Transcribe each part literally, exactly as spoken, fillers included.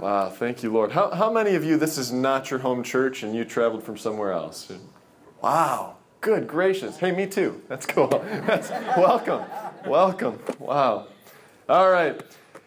Wow, thank you, Lord. How, how many of you, this is not your home church and you traveled from somewhere else? Wow, good gracious. Hey, me too. That's cool. That's, welcome, welcome. Wow. All right.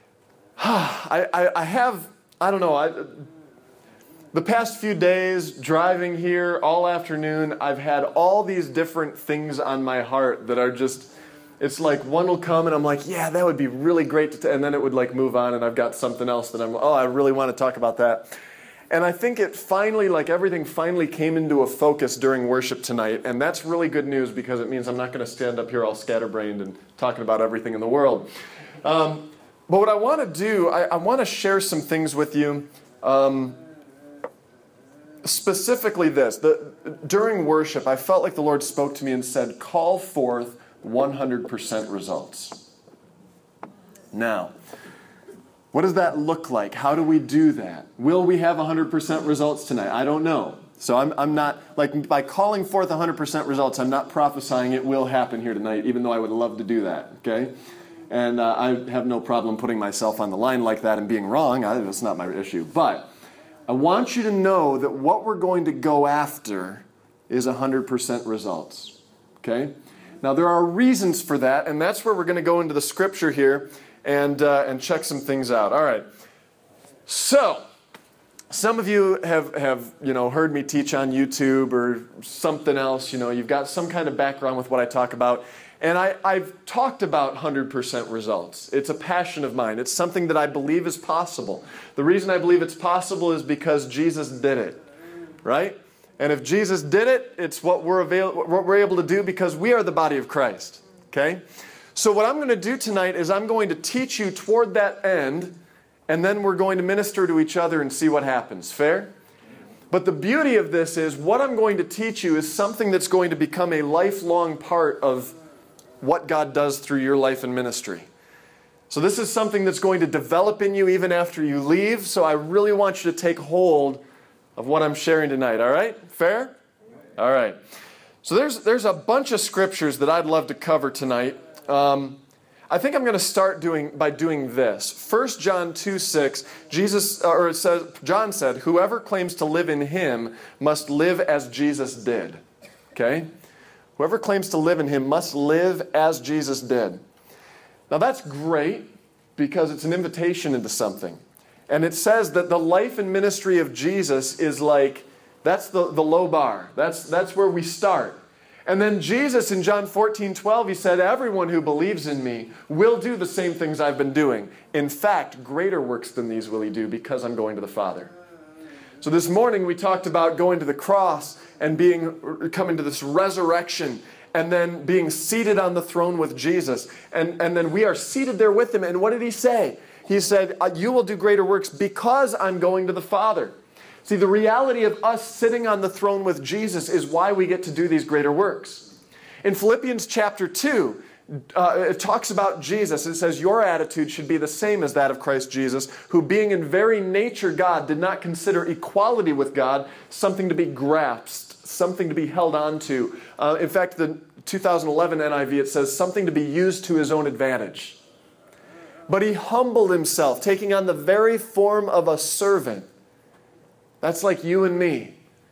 I, I, I have, I don't know, I, the past few days driving here all afternoon, I've had all these different things on my heart that are just, it's like one will come and I'm like, yeah, that would be really great to, t-, and then it would like move on and I've got something else that I'm, oh, I really want to talk about that. And I think it finally, like everything finally came into a focus during worship tonight, and that's really good news because it means I'm not going to stand up here all scatterbrained and talking about everything in the world. Um, but what I want to do, I, I want to share some things with you. Um, specifically this, the, during worship, I felt like the Lord spoke to me and said, call forth one hundred percent results. Now, what does that look like? How do we do that? Will we have one hundred percent results tonight? I don't know. So I'm, I'm not, like, by calling forth one hundred percent results, I'm not prophesying it will happen here tonight, even though I would love to do that, okay? And uh, I have no problem putting myself on the line like that and being wrong. I, that's not my issue. But I want you to know that what we're going to go after is one hundred percent results, okay? Now, there are reasons for that, and that's where we're going to go into the scripture here and uh, and check some things out. All right. So, some of you have, have, you know, heard me teach on YouTube or something else. You know, you've got some kind of background with what I talk about. And I, I've talked about one hundred percent results. It's a passion of mine. It's something that I believe is possible. The reason I believe it's possible is because Jesus did it, right? And if Jesus did it, it's what we're, avail- what we're able to do because we are the body of Christ, okay? So what I'm going to do tonight is I'm going to teach you toward that end, and then we're going to minister to each other and see what happens. Fair? But the beauty of this is what I'm going to teach you is something that's going to become a lifelong part of what God does through your life and ministry. So this is something that's going to develop in you even after you leave, so I really want you to take hold of what I'm sharing tonight, all right? Fair? All right. So there's there's a bunch of scriptures that I'd love to cover tonight. Um, I think I'm going to start doing by doing this. First John two six, Jesus, or it says, John said, whoever claims to live in him must live as Jesus did. Okay? Whoever claims to live in him must live as Jesus did. Now that's great because it's an invitation into something. And it says that the life and ministry of Jesus is like, that's the, the low bar. That's, that's where we start. And then Jesus in John fourteen twelve, he said, everyone who believes in me will do the same things I've been doing. In fact, greater works than these will he do because I'm going to the Father. So this morning we talked about going to the cross and being coming to this resurrection and then being seated on the throne with Jesus. And, and then we are seated there with him. And what did he say? He said, you will do greater works because I'm going to the Father. See, the reality of us sitting on the throne with Jesus is why we get to do these greater works. In Philippians chapter two, uh, it talks about Jesus. It says, your attitude should be the same as that of Christ Jesus, who being in very nature God, did not consider equality with God something to be grasped, something to be held on to. Uh, in fact, the two thousand eleven N I V, it says something to be used to his own advantage. But he humbled himself, taking on the very form of a servant. That's like you and me.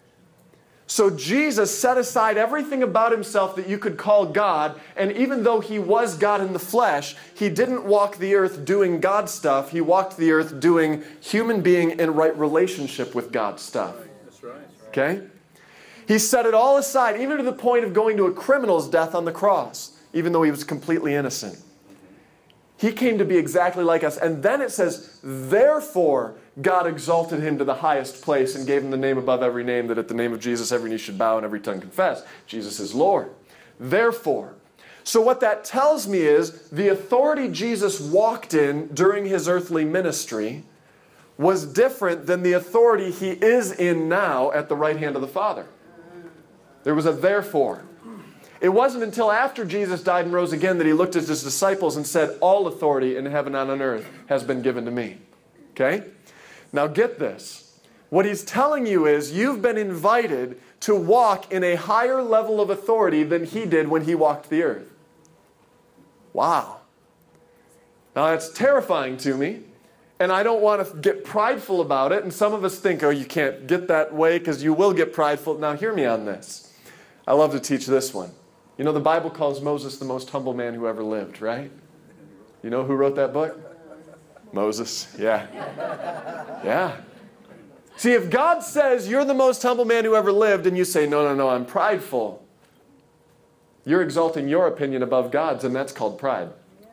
So Jesus set aside everything about himself that you could call God, and even though he was God in the flesh, he didn't walk the earth doing God stuff. He walked the earth doing human being in right relationship with God stuff. That's right. Okay? He set it all aside, even to the point of going to a criminal's death on the cross, even though he was completely innocent. He came to be exactly like us. And then it says, therefore, God exalted him to the highest place and gave him the name above every name, that at the name of Jesus every knee should bow and every tongue confess. Jesus is Lord. Therefore. So what that tells me is the authority Jesus walked in during his earthly ministry was different than the authority he is in now at the right hand of the Father. There was a therefore. It wasn't until after Jesus died and rose again that he looked at his disciples and said, all authority in heaven and on earth has been given to me. Okay? Now get this. What he's telling you is you've been invited to walk in a higher level of authority than he did when he walked the earth. Wow. Now that's terrifying to me. And I don't want to get prideful about it. And some of us think, oh, you can't get that way because you will get prideful. Now, hear me on this. I love to teach this one. You know, the Bible calls Moses the most humble man who ever lived, right? You know who wrote that book? Moses, yeah. Yeah. See, if God says you're the most humble man who ever lived, and you say, no, no, no, I'm prideful, you're exalting your opinion above God's, and that's called pride.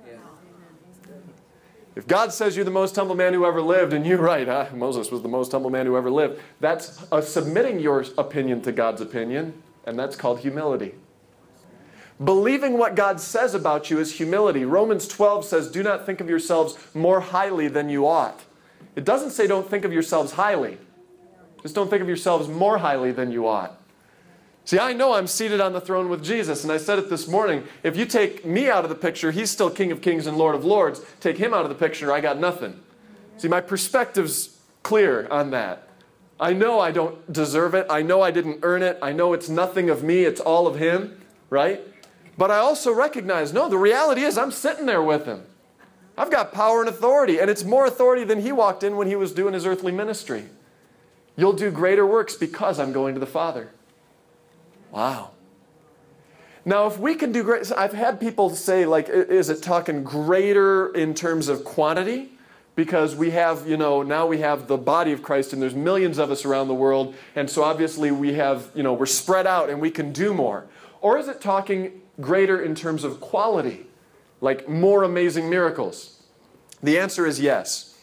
If God says you're the most humble man who ever lived, and you're right, huh? Moses was the most humble man who ever lived, that's uh, submitting your opinion to God's opinion, and that's called humility. Believing what God says about you is humility. Romans twelve says, do not think of yourselves more highly than you ought. It doesn't say don't think of yourselves highly. Just don't think of yourselves more highly than you ought. See, I know I'm seated on the throne with Jesus, and I said it this morning. If you take me out of the picture, he's still King of Kings and Lord of Lords. Take him out of the picture, I got nothing. See, my perspective's clear on that. I know I don't deserve it. I know I didn't earn it. I know it's nothing of me. It's all of him, right? But I also recognize, no, the reality is I'm sitting there with him. I've got power and authority, and it's more authority than he walked in when he was doing his earthly ministry. You'll do greater works because I'm going to the Father. Wow. Now, if we can do great, I've had people say, like, is it talking greater in terms of quantity? Because we have, you know, now we have the body of Christ, and there's millions of us around the world, and so obviously we have, you know, we're spread out and we can do more. Or is it talking greater in terms of quality, like more amazing miracles? The answer is yes.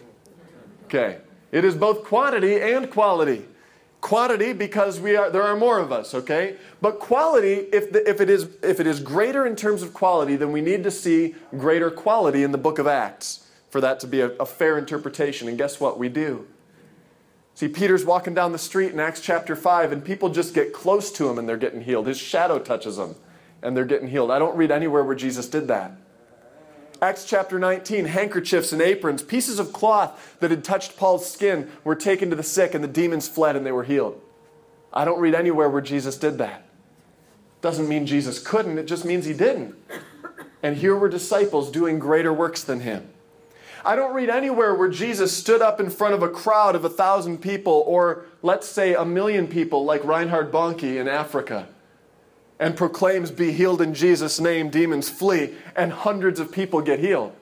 Okay. It is both quantity and quality. Quantity because we are there are more of us, okay? But quality, if the, if it is if it is greater in terms of quality, then we need to see greater quality in the book of Acts for that to be a, a fair interpretation. And guess what? We do. See, Peter's walking down the street in Acts chapter five, and people just get close to him and they're getting healed. His shadow touches them and they're getting healed. I don't read anywhere where Jesus did that. Acts chapter nineteen, handkerchiefs and aprons, pieces of cloth that had touched Paul's skin were taken to the sick, and the demons fled and they were healed. I don't read anywhere where Jesus did that. Doesn't mean Jesus couldn't, it just means he didn't. And here were disciples doing greater works than him. I don't read anywhere where Jesus stood up in front of a crowd of a thousand people, or let's say a million people like Reinhard Bonnke in Africa, and proclaims, be healed in Jesus' name, demons flee, and hundreds of people get healed.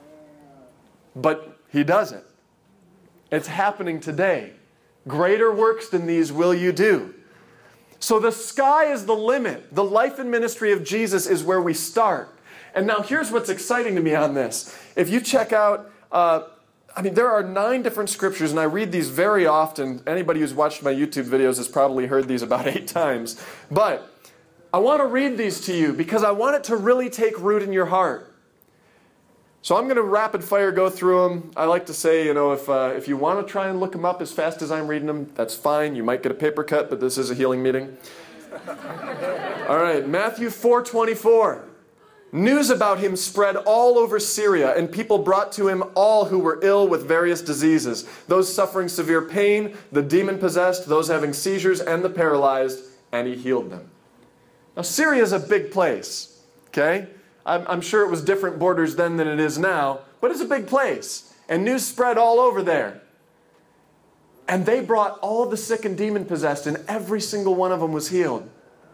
But he doesn't. It's happening today. Greater works than these will you do. So the sky is the limit. The life and ministry of Jesus is where we start. And now here's what's exciting to me on this. If you check out, uh, I mean, there are nine different scriptures, and I read these very often. Anybody who's watched my YouTube videos has probably heard these about eight times. But I want to read these to you because I want it to really take root in your heart. So I'm going to rapid fire go through them. I like to say, you know, if, uh, if you want to try and look them up as fast as I'm reading them, that's fine. You might get a paper cut, but this is a healing meeting. All right, Matthew four twenty-four. News about him spread all over Syria, and people brought to him all who were ill with various diseases, those suffering severe pain, the demon-possessed, those having seizures, and the paralyzed, and he healed them. Now, Syria is a big place, okay? I'm, I'm sure it was different borders then than it is now, but it's a big place. And news spread all over there. And they brought all the sick and demon-possessed, and every single one of them was healed.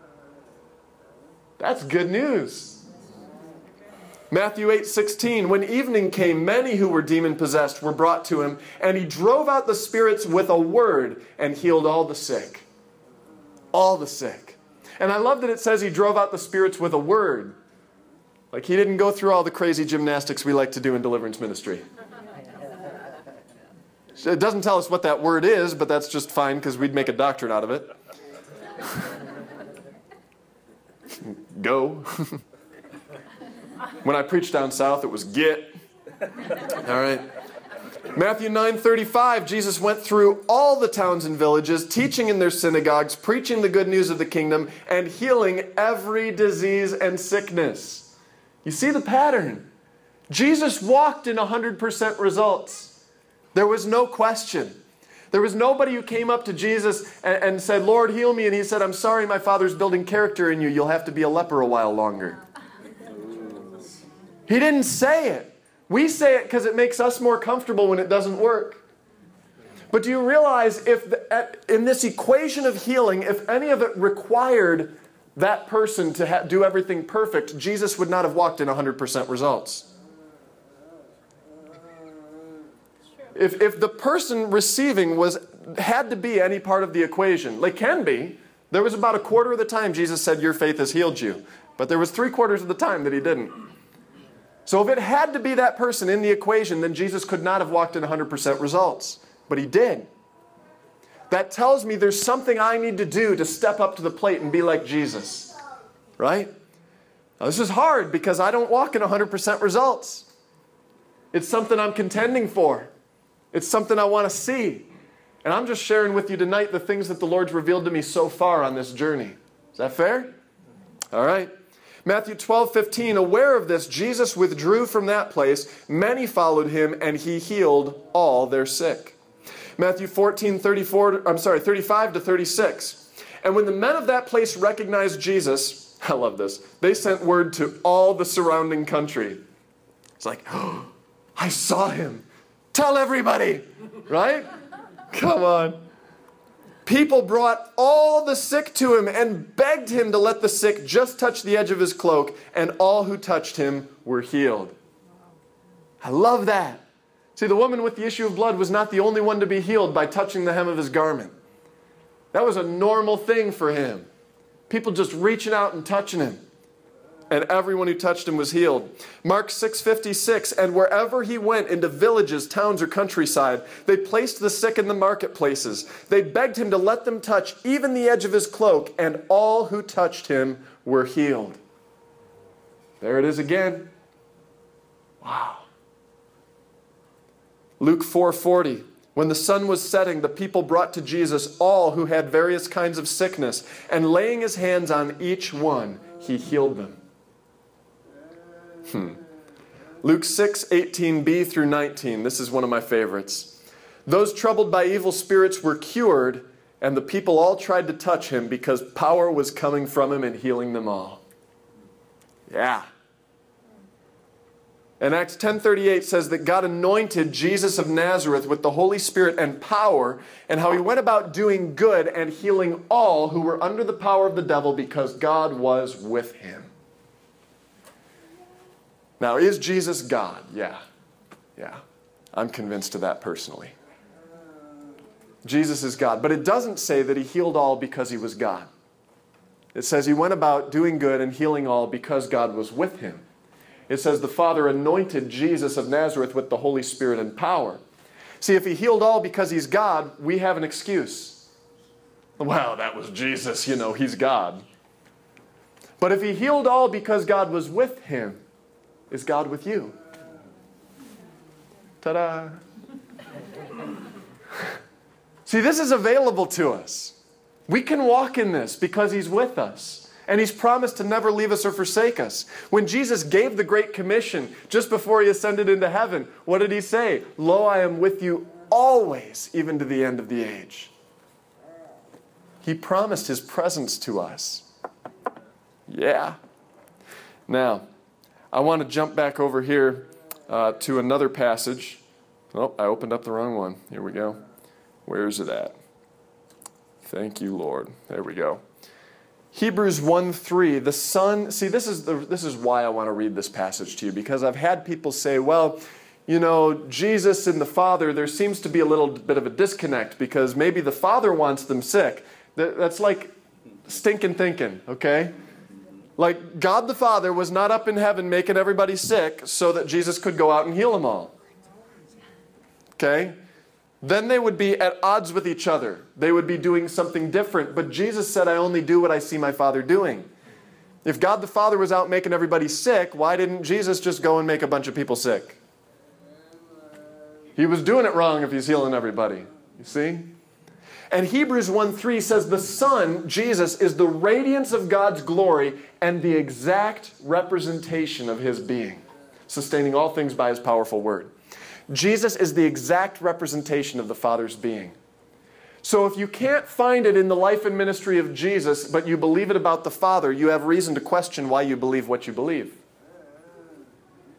That's good news. Matthew eight sixteen, when evening came, many who were demon-possessed were brought to him, and he drove out the spirits with a word and healed all the sick. All the sick. And I love that it says he drove out the spirits with a word. Like he didn't go through all the crazy gymnastics we like to do in deliverance ministry. It doesn't tell us what that word is, but that's just fine because we'd make a doctrine out of it. Go. When I preached down south, it was get. All right. Matthew nine thirty-five, Jesus went through all the towns and villages, teaching in their synagogues, preaching the good news of the kingdom, and healing every disease and sickness. You see the pattern. Jesus walked in one hundred percent results. There was no question. There was nobody who came up to Jesus and, and said, Lord, heal me. And he said, I'm sorry, my Father's building character in you. You'll have to be a leper a while longer. He didn't say it. We say it because it makes us more comfortable when it doesn't work. But do you realize if the, in this equation of healing, if any of it required that person to ha- do everything perfect, Jesus would not have walked in one hundred percent results. If, if the person receiving was had to be any part of the equation, like can be, there was about a quarter of the time Jesus said, your faith has healed you. But there was three quarters of the time that he didn't. So if it had to be that person in the equation, then Jesus could not have walked in one hundred percent results. But he did. That tells me there's something I need to do to step up to the plate and be like Jesus. Right? Now, this is hard because I don't walk in one hundred percent results. It's something I'm contending for. It's something I want to see. And I'm just sharing with you tonight the things that the Lord's revealed to me so far on this journey. Is that fair? All right. Matthew twelve fifteen, aware of this, Jesus withdrew from that place. Many followed him, and he healed all their sick. Matthew fourteen thirty-four, I'm sorry, thirty-five to thirty-six. And when the men of that place recognized Jesus, I love this, they sent word to all the surrounding country. It's like, oh, I saw him. Tell everybody, right? Come on. People brought all the sick to him and begged him to let the sick just touch the edge of his cloak, and all who touched him were healed. I love that. See, the woman with the issue of blood was not the only one to be healed by touching the hem of his garment. That was a normal thing for him. People just reaching out and touching him. And everyone who touched him was healed. Mark six fifty-six, and wherever he went, into villages, towns, or countryside, they placed the sick in the marketplaces. They begged him to let them touch even the edge of his cloak, and all who touched him were healed. There it is again. Wow. Luke four forty, when the sun was setting, the people brought to Jesus all who had various kinds of sickness, and laying his hands on each one, he healed them. Hmm. Luke six eighteen b through nineteen. This is one of my favorites. Those troubled by evil spirits were cured, and the people all tried to touch him because power was coming from him and healing them all. Yeah. And Acts ten thirty-eight says that God anointed Jesus of Nazareth with the Holy Spirit and power, and how he went about doing good and healing all who were under the power of the devil because God was with him. Now, is Jesus God? Yeah. Yeah. I'm convinced of that personally. Jesus is God. But it doesn't say that he healed all because he was God. It says he went about doing good and healing all because God was with him. It says the Father anointed Jesus of Nazareth with the Holy Spirit and power. See, if he healed all because he's God, we have an excuse. Well, that was Jesus, you know, he's God. But if he healed all because God was with him, is God with you? Ta-da! See, this is available to us. We can walk in this because he's with us. And he's promised to never leave us or forsake us. When Jesus gave the Great Commission just before he ascended into heaven, what did he say? Lo, I am with you always, even to the end of the age. He promised his presence to us. Yeah. Now, I want to jump back over here uh, to another passage. Oh, I opened up the wrong one. Here we go. Where is it at? Thank you, Lord. There we go. Hebrews one three, the Son, see, this is, the, this is why I want to read this passage to you, because I've had people say, well, you know, Jesus and the Father, there seems to be a little bit of a disconnect, because maybe the Father wants them sick. That, that's like stinking thinking, okay? Like, God the Father was not up in heaven making everybody sick so that Jesus could go out and heal them all. Okay? Then they would be at odds with each other. They would be doing something different. But Jesus said, I only do what I see my Father doing. If God the Father was out making everybody sick, why didn't Jesus just go and make a bunch of people sick? He was doing it wrong if he's healing everybody. You see? And Hebrews one three says the Son, Jesus, is the radiance of God's glory and the exact representation of his being, sustaining all things by his powerful word. Jesus is the exact representation of the Father's being. So if you can't find it in the life and ministry of Jesus, but you believe it about the Father, you have reason to question why you believe what you believe.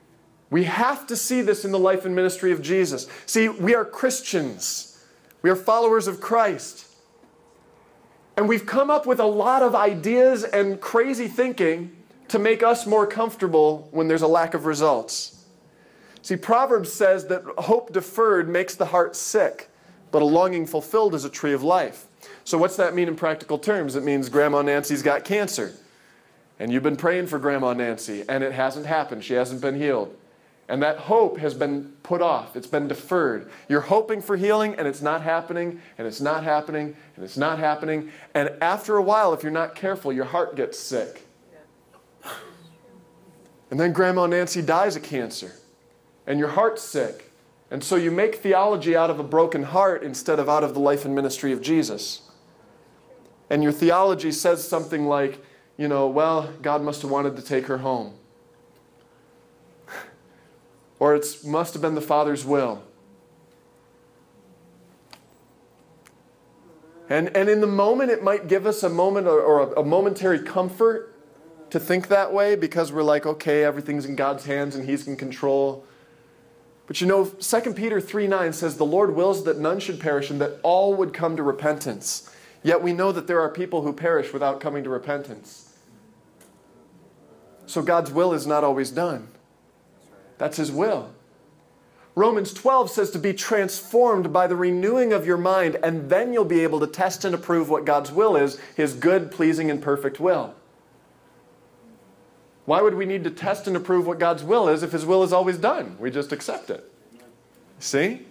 We have to see this in the life and ministry of Jesus. See, we are Christians. We are followers of Christ. And we've come up with a lot of ideas and crazy thinking to make us more comfortable when there's a lack of results. See, Proverbs says that hope deferred makes the heart sick, but a longing fulfilled is a tree of life. So what's that mean in practical terms? It means Grandma Nancy's got cancer. And you've been praying for Grandma Nancy, and it hasn't happened. She hasn't been healed. And that hope has been put off. It's been deferred. You're hoping for healing, and it's not happening, and it's not happening, and it's not happening. And after a while, if you're not careful, your heart gets sick. And then Grandma Nancy dies of cancer, and your heart's sick. And so you make theology out of a broken heart instead of out of the life and ministry of Jesus. And your theology says something like, you know, well, God must have wanted to take her home. Or it must have been the Father's will. And, and in the moment, it might give us a moment or, or a, a momentary comfort to think that way because we're like, okay, everything's in God's hands and He's in control. But you know, Second Peter three nine says, the Lord wills that none should perish and that all would come to repentance. Yet we know that there are people who perish without coming to repentance. So God's will is not always done. That's His will. Romans twelve says to be transformed by the renewing of your mind, and then you'll be able to test and approve what God's will is, His good, pleasing, and perfect will. Why would we need to test and approve what God's will is if His will is always done? We just accept it. See?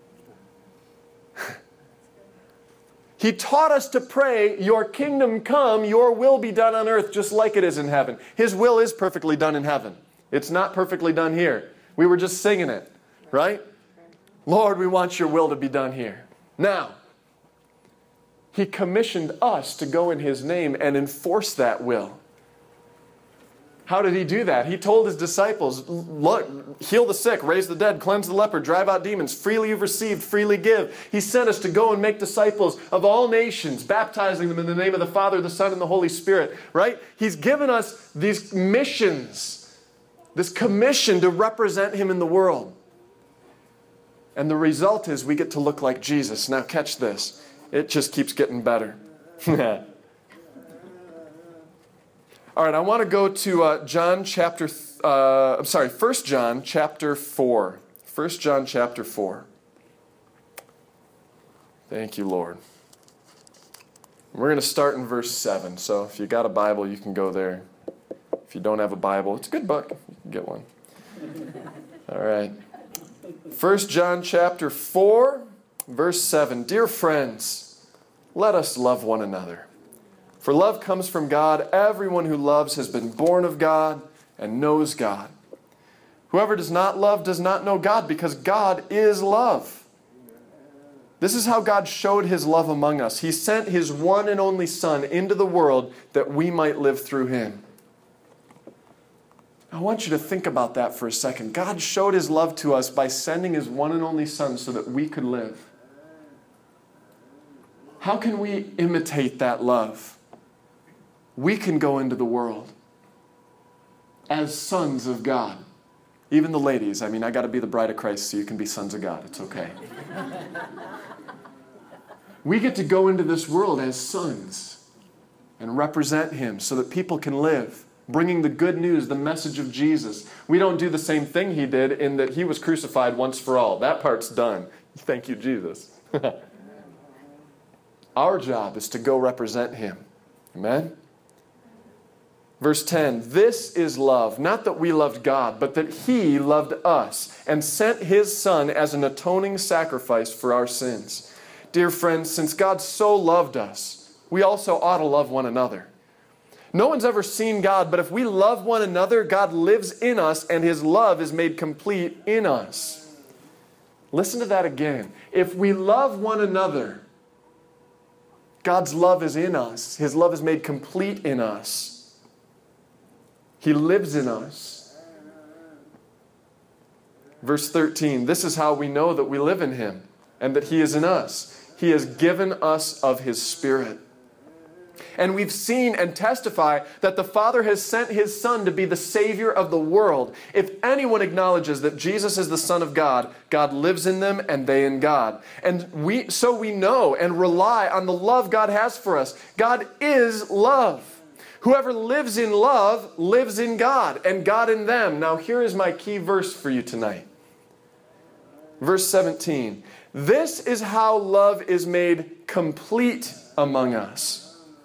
He taught us to pray, your kingdom come, your will be done on earth just like it is in heaven. His will is perfectly done in heaven. It's not perfectly done here. We were just singing it, right? Lord, we want your will to be done here. Now, He commissioned us to go in His name and enforce that will. How did He do that? He told His disciples, look, heal the sick, raise the dead, cleanse the leper, drive out demons. Freely you've received, freely give. He sent us to go and make disciples of all nations, baptizing them in the name of the Father, the Son, and the Holy Spirit. Right? He's given us these missions, this commission to represent Him in the world. And the result is we get to look like Jesus. Now catch this. It just keeps getting better. All right, I want to go to uh, John chapter, th- uh, I'm sorry, First John chapter four. First John chapter four. Thank you, Lord. We're going to start in verse seven. So if you got a Bible, you can go there. If you don't have a Bible, it's a good book. You can get one. All right. First John chapter four, verse seven. Dear friends, let us love one another. For love comes from God. Everyone who loves has been born of God and knows God. Whoever does not love does not know God, because God is love. This is how God showed His love among us. He sent His one and only Son into the world that we might live through Him. I want you to think about that for a second. God showed His love to us by sending His one and only Son so that we could live. How can we imitate that love? We can go into the world as sons of God. Even the ladies. I mean, I got to be the bride of Christ so you can be sons of God. It's okay. We get to go into this world as sons and represent Him so that people can live, bringing the good news, the message of Jesus. We don't do the same thing He did in that He was crucified once for all. That part's done. Thank you, Jesus. Our job is to go represent Him. Amen? Verse ten, this is love, not that we loved God, but that He loved us and sent His Son as an atoning sacrifice for our sins. Dear friends, since God so loved us, we also ought to love one another. No one's ever seen God, but if we love one another, God lives in us and His love is made complete in us. Listen to that again. If we love one another, God's love is in us. His love is made complete in us. He lives in us. Verse thirteen, this is how we know that we live in Him and that He is in us. He has given us of His Spirit. And we've seen and testify that the Father has sent His Son to be the Savior of the world. If anyone acknowledges that Jesus is the Son of God, God lives in them and they in God. And we, so we know and rely on the love God has for us. God is love. Whoever lives in love lives in God and God in them. Now here is my key verse for you tonight. Verse seventeen. This is how love is made complete among us,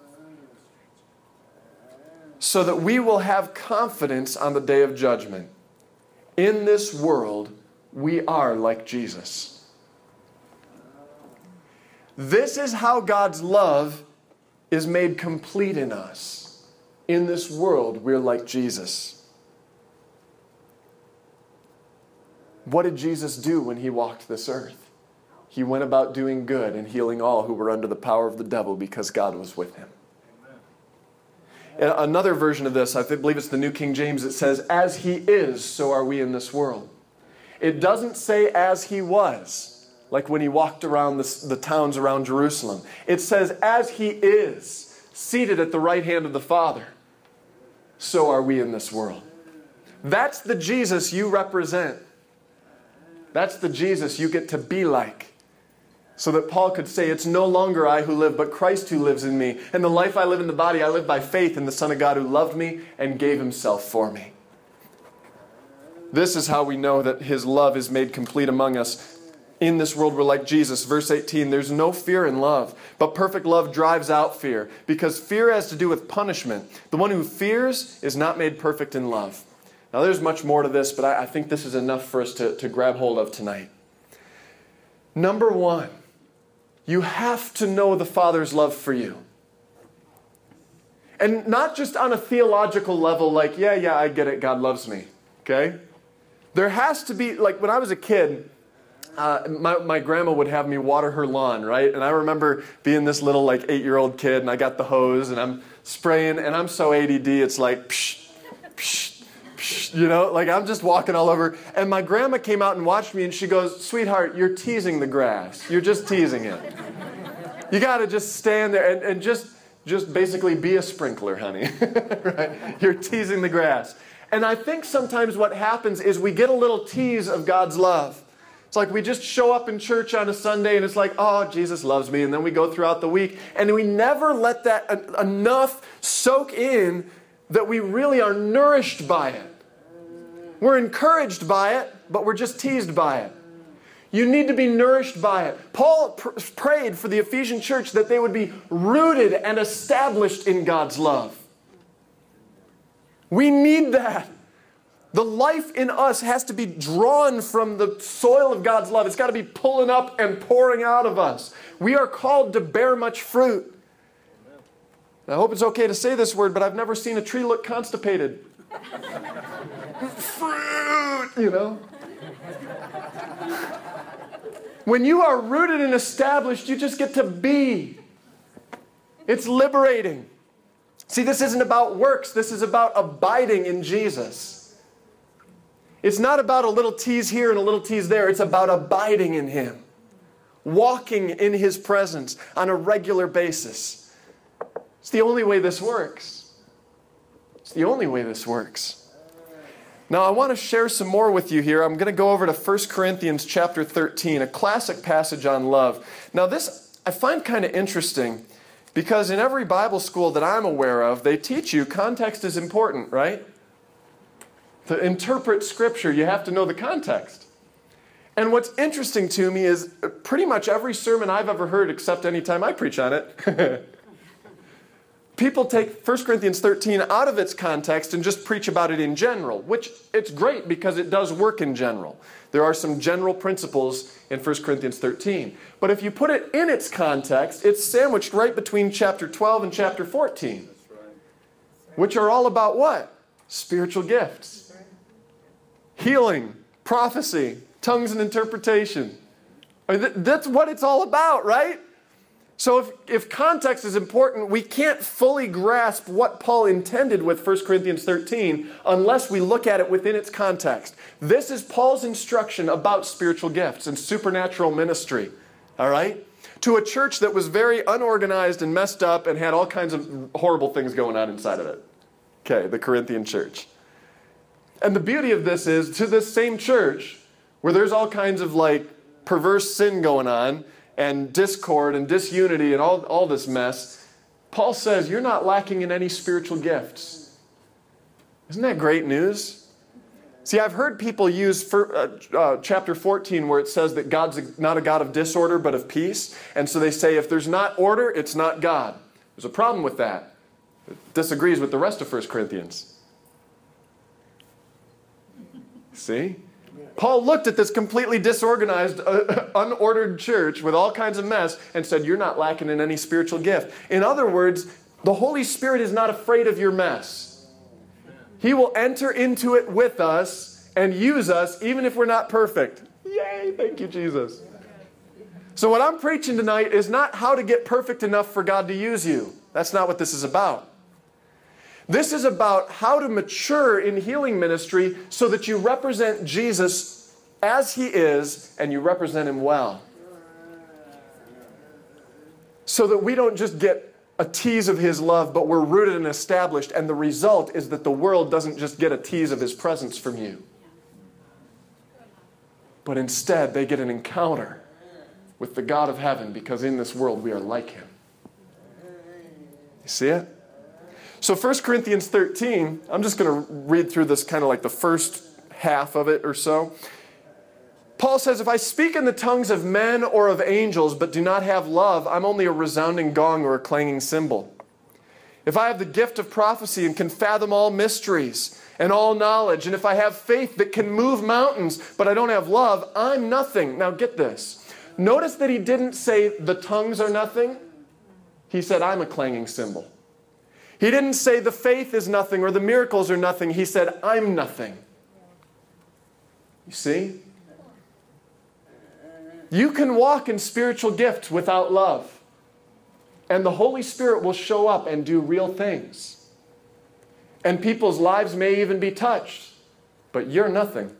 so that we will have confidence on the day of judgment. In this world, we are like Jesus. This is how God's love is made complete in us. In this world, we're like Jesus. What did Jesus do when He walked this earth? He went about doing good and healing all who were under the power of the devil because God was with Him. Another version of this, I believe it's the New King James, it says, as He is, so are we in this world. It doesn't say as He was, like when He walked around the, the towns around Jerusalem. It says as He is, seated at the right hand of the Father, so are we in this world. That's the Jesus you represent. That's the Jesus you get to be like. So that Paul could say, it's no longer I who live, but Christ who lives in me. And the life I live in the body, I live by faith in the Son of God who loved me and gave Himself for me. This is how we know that His love is made complete among us. In this world, we're like Jesus. Verse eighteen, there's no fear in love, but perfect love drives out fear, because fear has to do with punishment. The one who fears is not made perfect in love. Now, there's much more to this, but I, I think this is enough for us to, to grab hold of tonight. Number one, you have to know the Father's love for you. And not just on a theological level, like, yeah, yeah, I get it, God loves me, okay? There has to be, like when I was a kid, uh, my, my grandma would have me water her lawn, right? And I remember being this little like eight-year-old kid, and I got the hose, and I'm spraying, and I'm so A D D, it's like, psh, psh, psh, you know, like I'm just walking all over. And my grandma came out and watched me, and she goes, sweetheart, you're teasing the grass. You're just teasing it. You got to just stand there and, and just, just basically be a sprinkler, honey. Right? You're teasing the grass. And I think sometimes what happens is we get a little tease of God's love. It's like we just show up in church on a Sunday and it's like, oh, Jesus loves me. And then we go throughout the week and we never let that enough soak in that we really are nourished by it. We're encouraged by it, but we're just teased by it. You need to be nourished by it. Paul pr- prayed for the Ephesian church that they would be rooted and established in God's love. We need that. The life in us has to be drawn from the soil of God's love. It's got to be pulling up and pouring out of us. We are called to bear much fruit. I hope it's okay to say this word, but I've never seen a tree look constipated. Fruit, you know. When you are rooted and established, you just get to be. It's liberating. See, this isn't about works. This is about abiding in Jesus. It's not about a little tease here and a little tease there. It's about abiding in Him. Walking in His presence on a regular basis. It's the only way this works. It's the only way this works. Now, I want to share some more with you here. I'm going to go over to First Corinthians chapter thirteen, a classic passage on love. Now, this I find kind of interesting because in every Bible school that I'm aware of, they teach you context is important, right? To interpret Scripture, you have to know the context. And what's interesting to me is pretty much every sermon I've ever heard, except any time I preach on it, people take First Corinthians thirteen out of its context and just preach about it in general, which it's great because it does work in general. There are some general principles in First Corinthians thirteen. But if you put it in its context, it's sandwiched right between chapter twelve and chapter fourteen, which are all about what? Spiritual gifts. Healing, prophecy, tongues and interpretation. That's what it's all about, right? So if, if context is important, we can't fully grasp what Paul intended with First Corinthians thirteen unless we look at it within its context. This is Paul's instruction about spiritual gifts and supernatural ministry. All right? To a church that was very unorganized and messed up and had all kinds of horrible things going on inside of it. Okay, the Corinthian church. And the beauty of this is, to this same church, where there's all kinds of like perverse sin going on, and discord and disunity and all, all this mess, Paul says, you're not lacking in any spiritual gifts. Isn't that great news? See, I've heard people use for, uh, uh, chapter fourteen where it says that God's a, not a God of disorder but of peace. And so they say if there's not order, it's not God. There's a problem with that. It disagrees with the rest of First Corinthians. See? Paul looked at this completely disorganized, uh, unordered church with all kinds of mess and said, you're not lacking in any spiritual gift. In other words, the Holy Spirit is not afraid of your mess. He will enter into it with us and use us even if we're not perfect. Yay, thank you, Jesus. So what I'm preaching tonight is not how to get perfect enough for God to use you. That's not what this is about. This is about how to mature in healing ministry so that you represent Jesus as He is and you represent Him well. So that we don't just get a tease of His love, but we're rooted and established, and the result is that the world doesn't just get a tease of His presence from you, but instead they get an encounter with the God of heaven, because in this world we are like Him. You see it? So First Corinthians thirteen, I'm just going to read through this kind of like the first half of it or so. Paul says, if I speak in the tongues of men or of angels but do not have love, I'm only a resounding gong or a clanging cymbal. If I have the gift of prophecy and can fathom all mysteries and all knowledge, and if I have faith that can move mountains but I don't have love, I'm nothing. Now get this. Notice that he didn't say the tongues are nothing. He said, I'm a clanging cymbal. He didn't say the faith is nothing or the miracles are nothing. He said, I'm nothing. You see? You can walk in spiritual gifts without love. And the Holy Spirit will show up and do real things. And people's lives may even be touched. But you're nothing.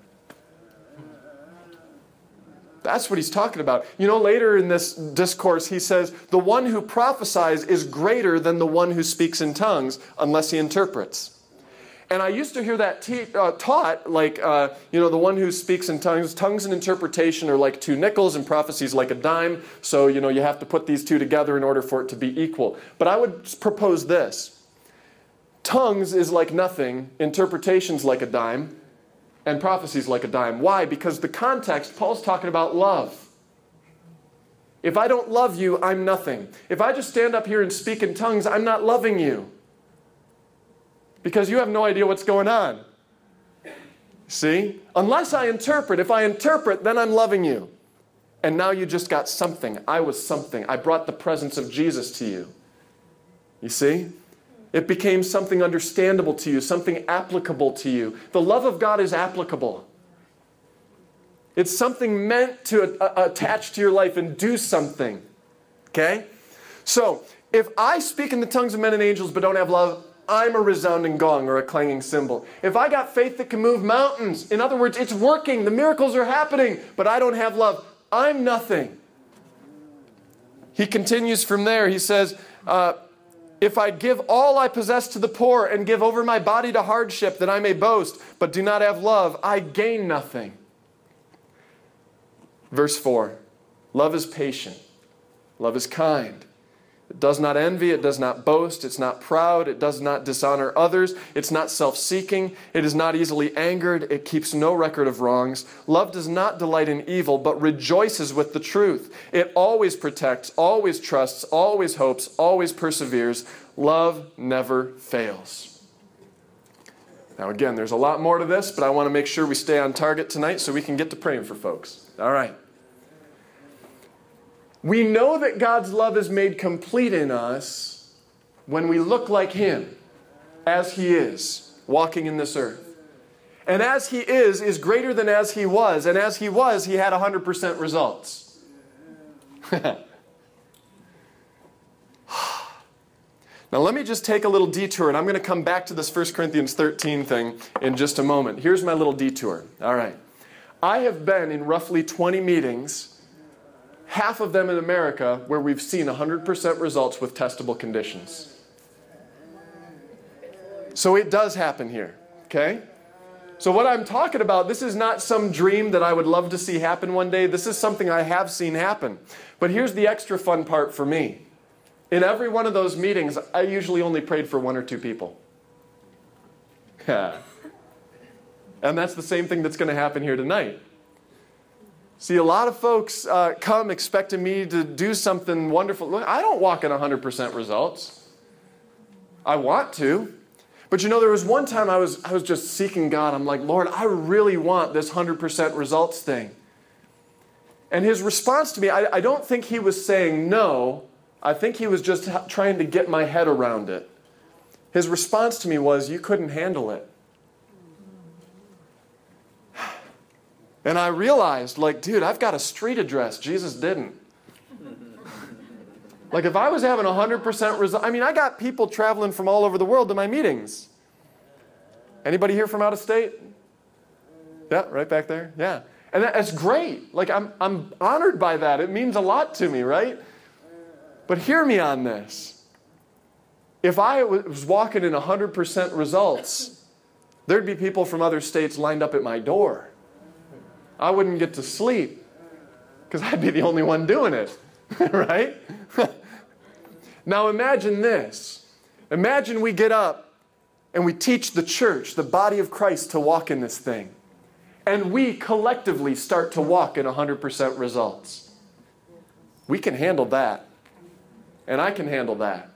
That's what he's talking about. You know, later in this discourse, he says, the one who prophesies is greater than the one who speaks in tongues, unless he interprets. And I used to hear that te- uh, taught, like, uh, you know, the one who speaks in tongues, tongues and interpretation are like two nickels and prophecy is like a dime. So, you know, you have to put these two together in order for it to be equal. But I would propose this. Tongues is like nothing, interpretation's like a dime, and prophecy's like a dime. Why? Because the context, Paul's talking about love. If I don't love you, I'm nothing. If I just stand up here and speak in tongues, I'm not loving you. Because you have no idea what's going on. See? Unless I interpret. If I interpret, then I'm loving you. And now you just got something. I was something. I brought the presence of Jesus to you. You see? It became something understandable to you, something applicable to you. The love of God is applicable. It's something meant to uh, attach to your life and do something. Okay? So, if I speak in the tongues of men and angels but don't have love, I'm a resounding gong or a clanging cymbal. If I got faith that can move mountains, in other words, it's working, the miracles are happening, but I don't have love, I'm nothing. He continues from there. He says, uh, if I give all I possess to the poor and give over my body to hardship that I may boast, but do not have love, I gain nothing. Verse four, love is patient. Love is kind. It does not envy, it does not boast, it's not proud, it does not dishonor others, it's not self-seeking, it is not easily angered, it keeps no record of wrongs. Love does not delight in evil, but rejoices with the truth. It always protects, always trusts, always hopes, always perseveres. Love never fails. Now again, there's a lot more to this, but I want to make sure we stay on target tonight so we can get to praying for folks. All right. We know that God's love is made complete in us when we look like Him, as He is, walking in this earth. And as He is, is greater than as He was. And as He was, He had one hundred percent results. Now let me just take a little detour, and I'm going to come back to this First Corinthians thirteen thing in just a moment. Here's my little detour. All right. I have been in roughly twenty meetings half of them in America where we've seen one hundred percent results with testable conditions. So it does happen here, okay? So what I'm talking about, this is not some dream that I would love to see happen one day. This is something I have seen happen. But here's the extra fun part for me. In every one of those meetings, I usually only prayed for one or two people. And that's the same thing that's going to happen here tonight. See, a lot of folks uh, come expecting me to do something wonderful. Look, I don't walk in one hundred percent results. I want to. But you know, there was one time I was, I was just seeking God. I'm like, Lord, I really want this one hundred percent results thing. And his response to me, I, I don't think he was saying no. I think he was just trying to get my head around it. His response to me was, you couldn't handle it. And I realized, like, dude, I've got a street address. Jesus didn't. Like, if I was having one hundred percent result, I mean, I got people traveling from all over the world to my meetings. Anybody here from out of state? Yeah, right back there. Yeah. And that's great. Like, I'm, I'm honored by that. It means a lot to me, right? But hear me on this. If I was walking in one hundred percent results, there'd be people from other states lined up at my door. I wouldn't get to sleep because I'd be the only one doing it, right? Now imagine this. Imagine we get up and we teach the church, the body of Christ, to walk in this thing. And we collectively start to walk in one hundred percent results. We can handle that. And I can handle that.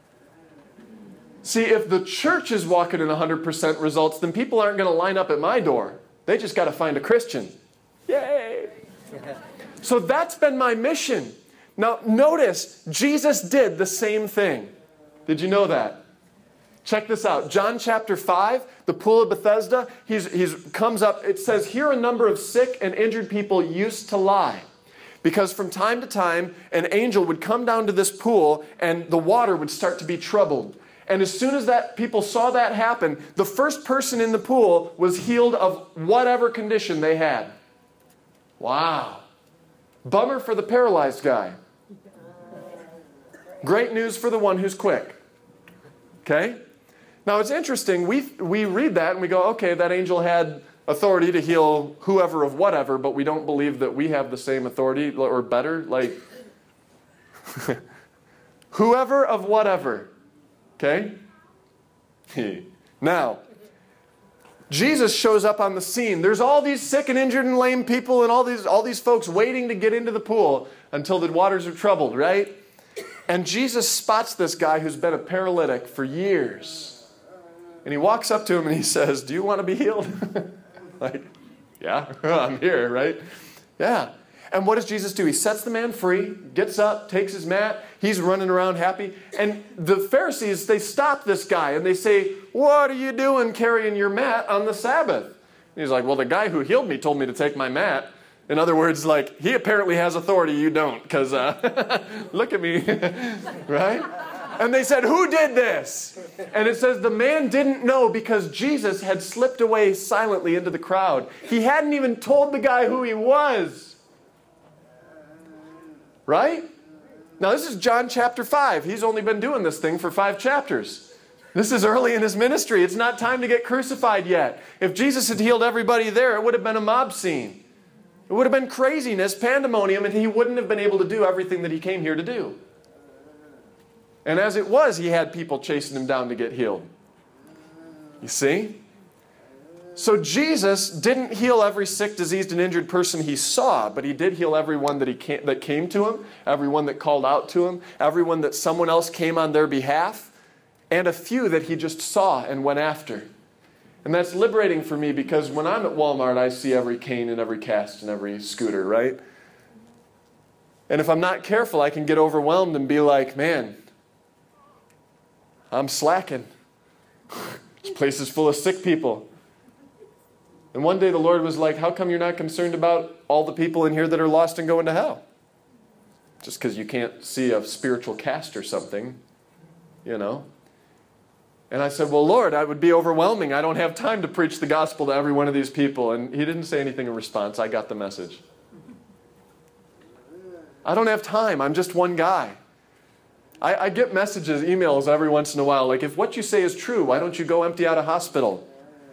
See, if the church is walking in one hundred percent results, then people aren't going to line up at my door. They just got to find a Christian. Yay! So that's been my mission. Now, notice, Jesus did the same thing. Did you know that? Check this out. John chapter five, the pool of Bethesda, he's, he's comes up, it says, here a number of sick and injured people used to lie. Because from time to time, an angel would come down to this pool and the water would start to be troubled. And as soon as that people saw that happen, the first person in the pool was healed of whatever condition they had. Wow. Bummer for the paralyzed guy. Great news for the one who's quick. Okay? Now it's interesting, we, we read that and we go, okay, that angel had authority to heal whoever of whatever, but we don't believe that we have the same authority or better. Like, whoever of whatever. Okay? Now, Jesus shows up on the scene. There's all these sick and injured and lame people and all these, all these folks waiting to get into the pool until the waters are troubled, right? And Jesus spots this guy who's been a paralytic for years. And he walks up to him and he says, do you want to be healed? Like, yeah, I'm here, right? Yeah. And what does Jesus do? He sets the man free, gets up, takes his mat. He's running around happy. And the Pharisees, they stop this guy and they say, what are you doing carrying your mat on the Sabbath? And he's like, well, the guy who healed me told me to take my mat. In other words, like, he apparently has authority, you don't, because uh, look at me, right? And they said, who did this? And it says the man didn't know because Jesus had slipped away silently into the crowd. He hadn't even told the guy who he was. Right? Now this is John chapter five. He's only been doing this thing for five chapters. This is early in his ministry. It's not time to get crucified yet. If Jesus had healed everybody there, it would have been a mob scene. It would have been craziness, pandemonium, and he wouldn't have been able to do everything that he came here to do. And as it was, he had people chasing him down to get healed. You see? So Jesus didn't heal every sick, diseased, and injured person he saw, but he did heal everyone that, he came, that came to him, everyone that called out to him, everyone that someone else came on their behalf, and a few that he just saw and went after. And that's liberating for me because when I'm at Walmart, I see every cane and every cast and every scooter, right? And if I'm not careful, I can get overwhelmed and be like, man, I'm slacking. This place is full of sick people. And one day the Lord was like, how come you're not concerned about all the people in here that are lost and going to hell? Just because you can't see a spiritual cast or something, you know? And I said, well, Lord, I would be overwhelming. I don't have time to preach the gospel to every one of these people. And he didn't say anything in response. I got the message. I don't have time. I'm just one guy. I, I get messages, emails every once in a while, like, if what you say is true, why don't you go empty out a hospital?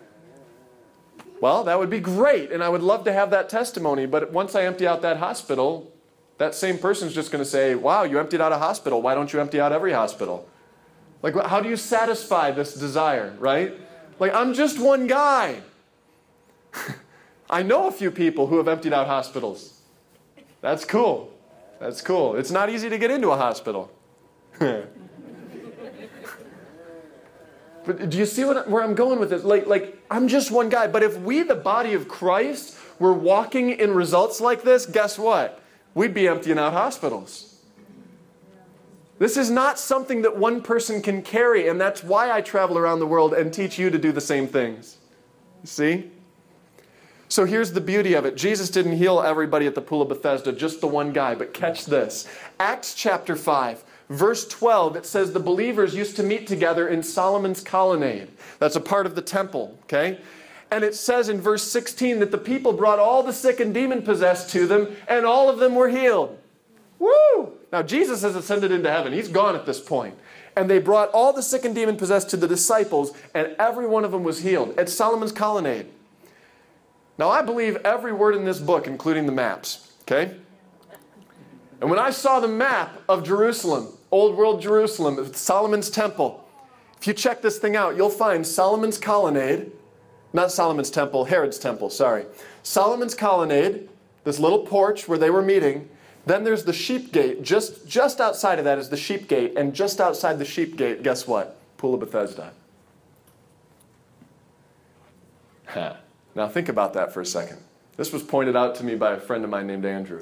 Well, that would be great, and I would love to have that testimony, but once I empty out that hospital, that same person's just going to say, wow, you emptied out a hospital. Why don't you empty out every hospital? Like, how do you satisfy this desire, right? Like, I'm just one guy. I know a few people who have emptied out hospitals. That's cool. That's cool. It's not easy to get into a hospital. But do you see what, where I'm going with this? Like, like, I'm just one guy. But if we, the body of Christ, were walking in results like this, guess what? We'd be emptying out hospitals. This is not something that one person can carry, and that's why I travel around the world and teach you to do the same things. See? So here's the beauty of it. Jesus didn't heal everybody at the Pool of Bethesda, just the one guy. But catch this. Acts chapter five, verse twelve, it says the believers used to meet together in Solomon's colonnade. That's a part of the temple, okay? And it says in verse sixteen that the people brought all the sick and demon-possessed to them, and all of them were healed. Woo! Now, Jesus has ascended into heaven. He's gone at this point. And they brought all the sick and demon-possessed to the disciples, and every one of them was healed at Solomon's colonnade. Now, I believe every word in this book, including the maps, okay? And when I saw the map of Jerusalem, Old World Jerusalem, Solomon's temple, if you check this thing out, you'll find Solomon's colonnade, not Solomon's temple, Herod's temple, sorry. Solomon's colonnade, this little porch where they were meeting. Then there's the sheep gate. Just, just outside of that is the sheep gate. And just outside the sheep gate, guess what? Pool of Bethesda. Now think about that for a second. This was pointed out to me by a friend of mine named Andrew.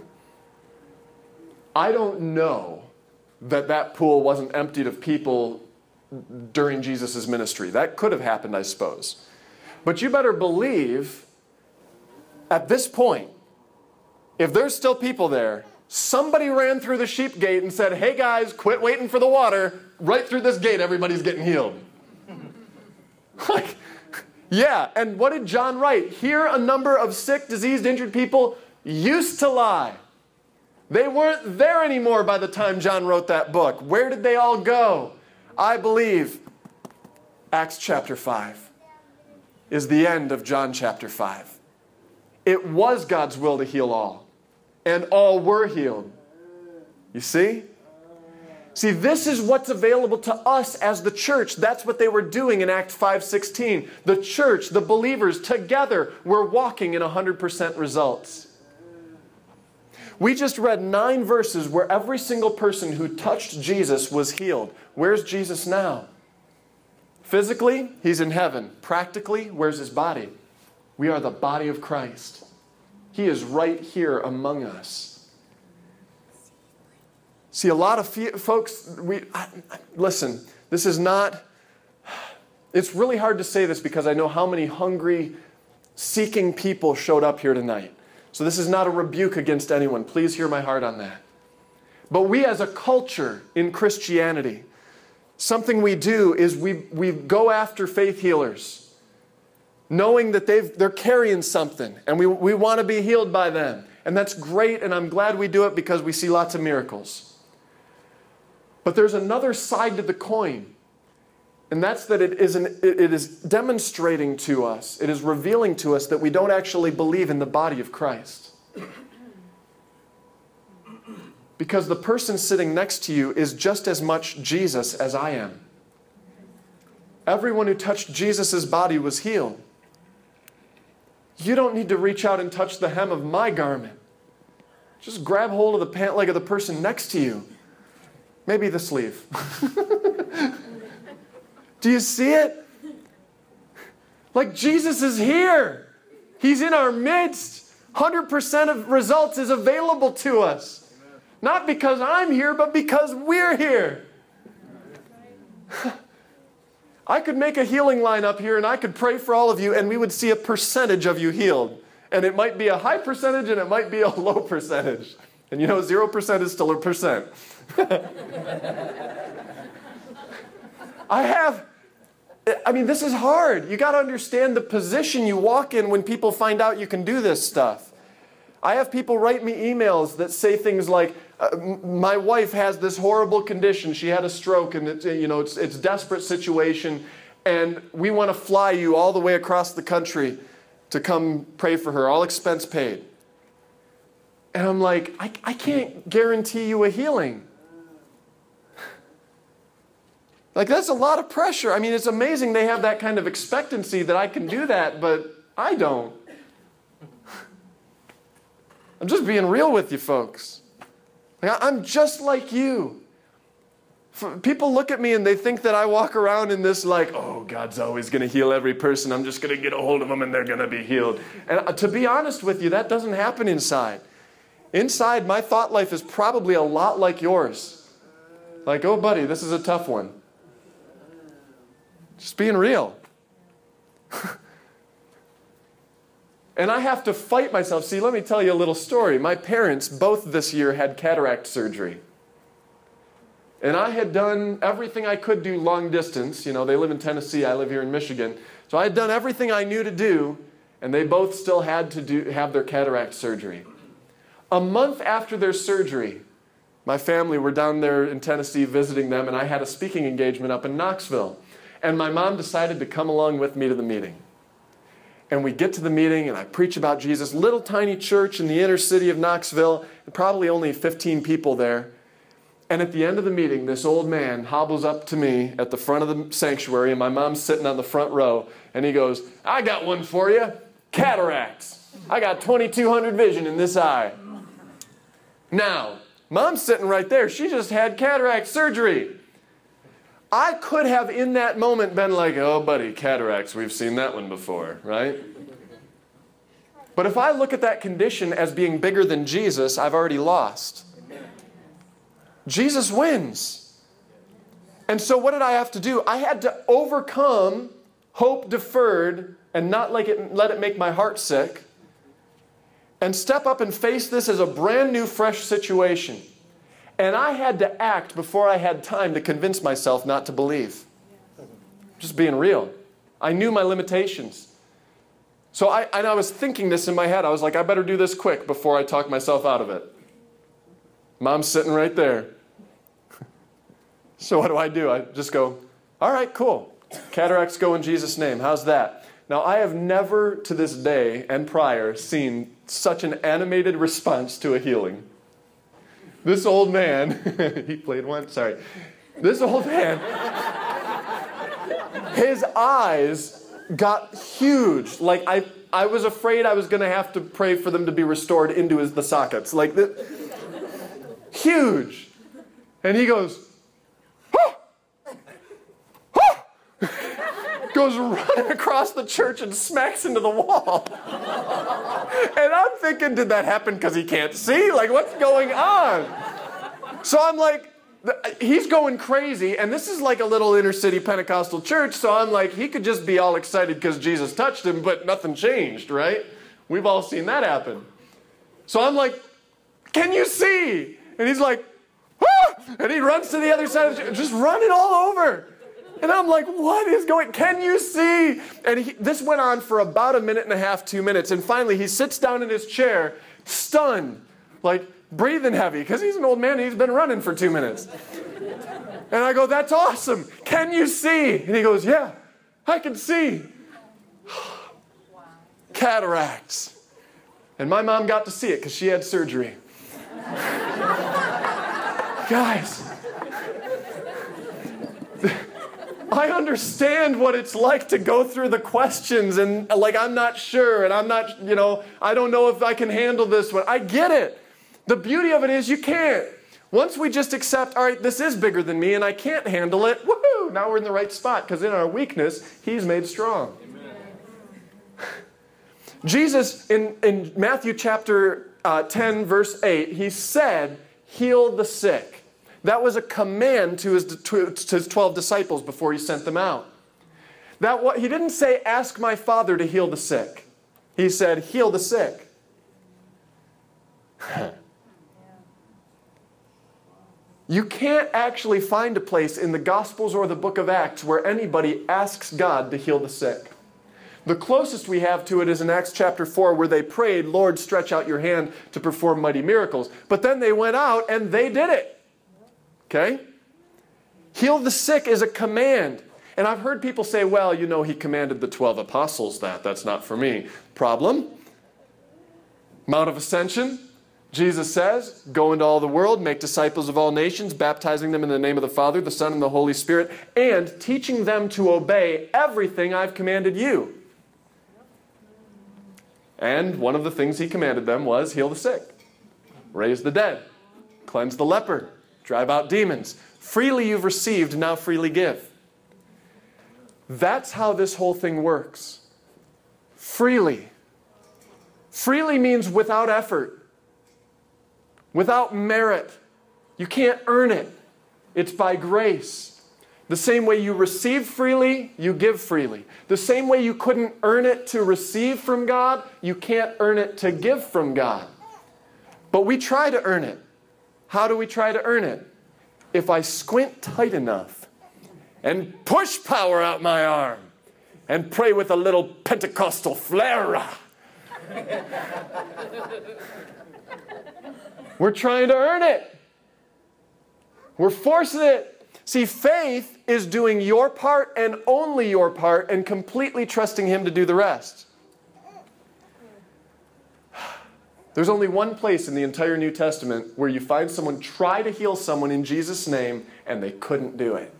I don't know that that pool wasn't emptied of people during Jesus' ministry. That could have happened, I suppose. But you better believe, at this point, if there's still people there, somebody ran through the sheep gate and said, hey guys, quit waiting for the water. Right through this gate, everybody's getting healed. Like, yeah, and what did John write? Here a number of sick, diseased, injured people used to lie. They weren't there anymore by the time John wrote that book. Where did they all go? I believe Acts chapter five is the end of John chapter five. It was God's will to heal all, and all were healed. You see? See, this is what's available to us as the church. That's what they were doing in Acts five sixteen. The church, the believers, together were walking in one hundred percent results. We just read nine verses where every single person who touched Jesus was healed. Where's Jesus now? Physically, he's in heaven. Practically, where's his body? We are the body of Christ. He is right here among us. See, a lot of folks, we I, listen, this is not, it's really hard to say this because I know how many hungry, seeking people showed up here tonight. So this is not a rebuke against anyone. Please hear my heart on that. But we as a culture in Christianity, something we do is we, we go after faith healers, knowing that they've, they're carrying something, and we, we want to be healed by them. And that's great, and I'm glad we do it because we see lots of miracles. But there's another side to the coin, and that's that it is, an, it is demonstrating to us, it is revealing to us that we don't actually believe in the body of Christ. Because the person sitting next to you is just as much Jesus as I am. Everyone who touched Jesus' body was healed. You don't need to reach out and touch the hem of my garment. Just grab hold of the pant leg of the person next to you. Maybe the sleeve. Do you see it? Like, Jesus is here. He's in our midst. one hundred percent of results is available to us. Not because I'm here, but because we're here. I could make a healing line up here and I could pray for all of you and we would see a percentage of you healed. And it might be a high percentage and it might be a low percentage. And you know, zero percent is still a percent. I have, I mean, this is hard. You got to understand the position you walk in when people find out you can do this stuff. I have people write me emails that say things like, Uh, my wife has this horrible condition. She had a stroke, and it's, you know, it's it's a desperate situation, and we want to fly you all the way across the country to come pray for her, all expense paid. And I'm like, I, I can't guarantee you a healing. Like, that's a lot of pressure. I mean, it's amazing they have that kind of expectancy that I can do that, but I don't. I'm just being real with you folks. Like, I'm just like you. People look at me and they think that I walk around in this like, oh, God's always going to heal every person. I'm just going to get a hold of them and they're going to be healed. And to be honest with you, that doesn't happen inside. Inside, my thought life is probably a lot like yours. Like, oh, buddy, this is a tough one. Just being real. And I have to fight myself. See, let me tell you a little story. My parents both this year had cataract surgery. And I had done everything I could do long distance. You know, they live in Tennessee, I live here in Michigan. So I had done everything I knew to do, and they both still had to do, have their cataract surgery. A month after their surgery, my family were down there in Tennessee visiting them, and I had a speaking engagement up in Knoxville. And my mom decided to come along with me to the meeting. And we get to the meeting, and I preach about Jesus. Little tiny church in the inner city of Knoxville, and probably only fifteen people there. And at the end of the meeting, this old man hobbles up to me at the front of the sanctuary, and my mom's sitting on the front row, and he goes, I got one for you, cataracts. I got twenty-two hundred vision in this eye. Now, mom's sitting right there. She just had cataract surgery. I could have in that moment been like, oh, buddy, cataracts, we've seen that one before, right? But if I look at that condition as being bigger than Jesus, I've already lost. Jesus wins. And so what did I have to do? I had to overcome hope deferred and not like it, let it make my heart sick, and step up and face this as a brand new, fresh situation. And I had to act before I had time to convince myself not to believe. Just being real. I knew my limitations. So I, and I was thinking this in my head. I was like, I better do this quick before I talk myself out of it. Mom's sitting right there. So what do I do? I just go, all right, cool. Cataracts go in Jesus' name. How's that? Now, I have never to this day and prior seen such an animated response to a healing. This old man, he played one, sorry. This old man, his eyes got huge. Like, I, I was afraid I was going to have to pray for them to be restored into his, the sockets. Like, the, huge. And he goes, oh! Oh! Goes running across the church and smacks into the wall. And I'm thinking, did that happen because he can't see? Like, what's going on? So I'm like, he's going crazy, and this is like a little inner city Pentecostal church, so I'm like, he could just be all excited because Jesus touched him, but nothing changed, right? We've all seen that happen. So I'm like, can you see? And he's like, ah! And he runs to the other side of the church, just running all over. And I'm like, what is going, can you see? And he, this went on for about a minute and a half, two minutes. And finally, he sits down in his chair, stunned, like breathing heavy, because he's an old man and he's been running for two minutes. And I go, that's awesome. Can you see? And he goes, yeah, I can see. Cataracts. And my mom got to see it because she had surgery. Guys, I understand what it's like to go through the questions and like, I'm not sure and I'm not, you know, I don't know if I can handle this one. I get it. The beauty of it is you can't. Once we just accept, all right, this is bigger than me and I can't handle it, woohoo, now we're in the right spot because in our weakness, he's made strong. Amen. Jesus, in, in Matthew chapter uh, ten, verse eight, he said, heal the sick. That was a command to his, to his twelve disciples before he sent them out. That what, he didn't say, ask my Father to heal the sick. He said, heal the sick. You can't actually find a place in the Gospels or the book of Acts where anybody asks God to heal the sick. The closest we have to it is in Acts chapter four, where they prayed, Lord, stretch out your hand to perform mighty miracles. But then they went out and they did it. Okay? Heal the sick is a command. And I've heard people say, well, you know, he commanded the twelve apostles that. That's not for me. Problem? Mount of Ascension. Jesus says, go into all the world, make disciples of all nations, baptizing them in the name of the Father, the Son, and the Holy Spirit, and teaching them to obey everything I've commanded you. And one of the things he commanded them was heal the sick, raise the dead, cleanse the leper, drive out demons. Freely you've received, now freely give. That's how this whole thing works. Freely. Freely means without effort, without merit. You can't earn it. It's by grace. The same way you receive freely, you give freely. The same way you couldn't earn it to receive from God, you can't earn it to give from God. But we try to earn it. How do we try to earn it? If I squint tight enough and push power out my arm and pray with a little Pentecostal flair. We're trying to earn it. We're forcing it. See, faith is doing your part and only your part and completely trusting Him to do the rest. There's only one place in the entire New Testament where you find someone try to heal someone in Jesus' name and they couldn't do it.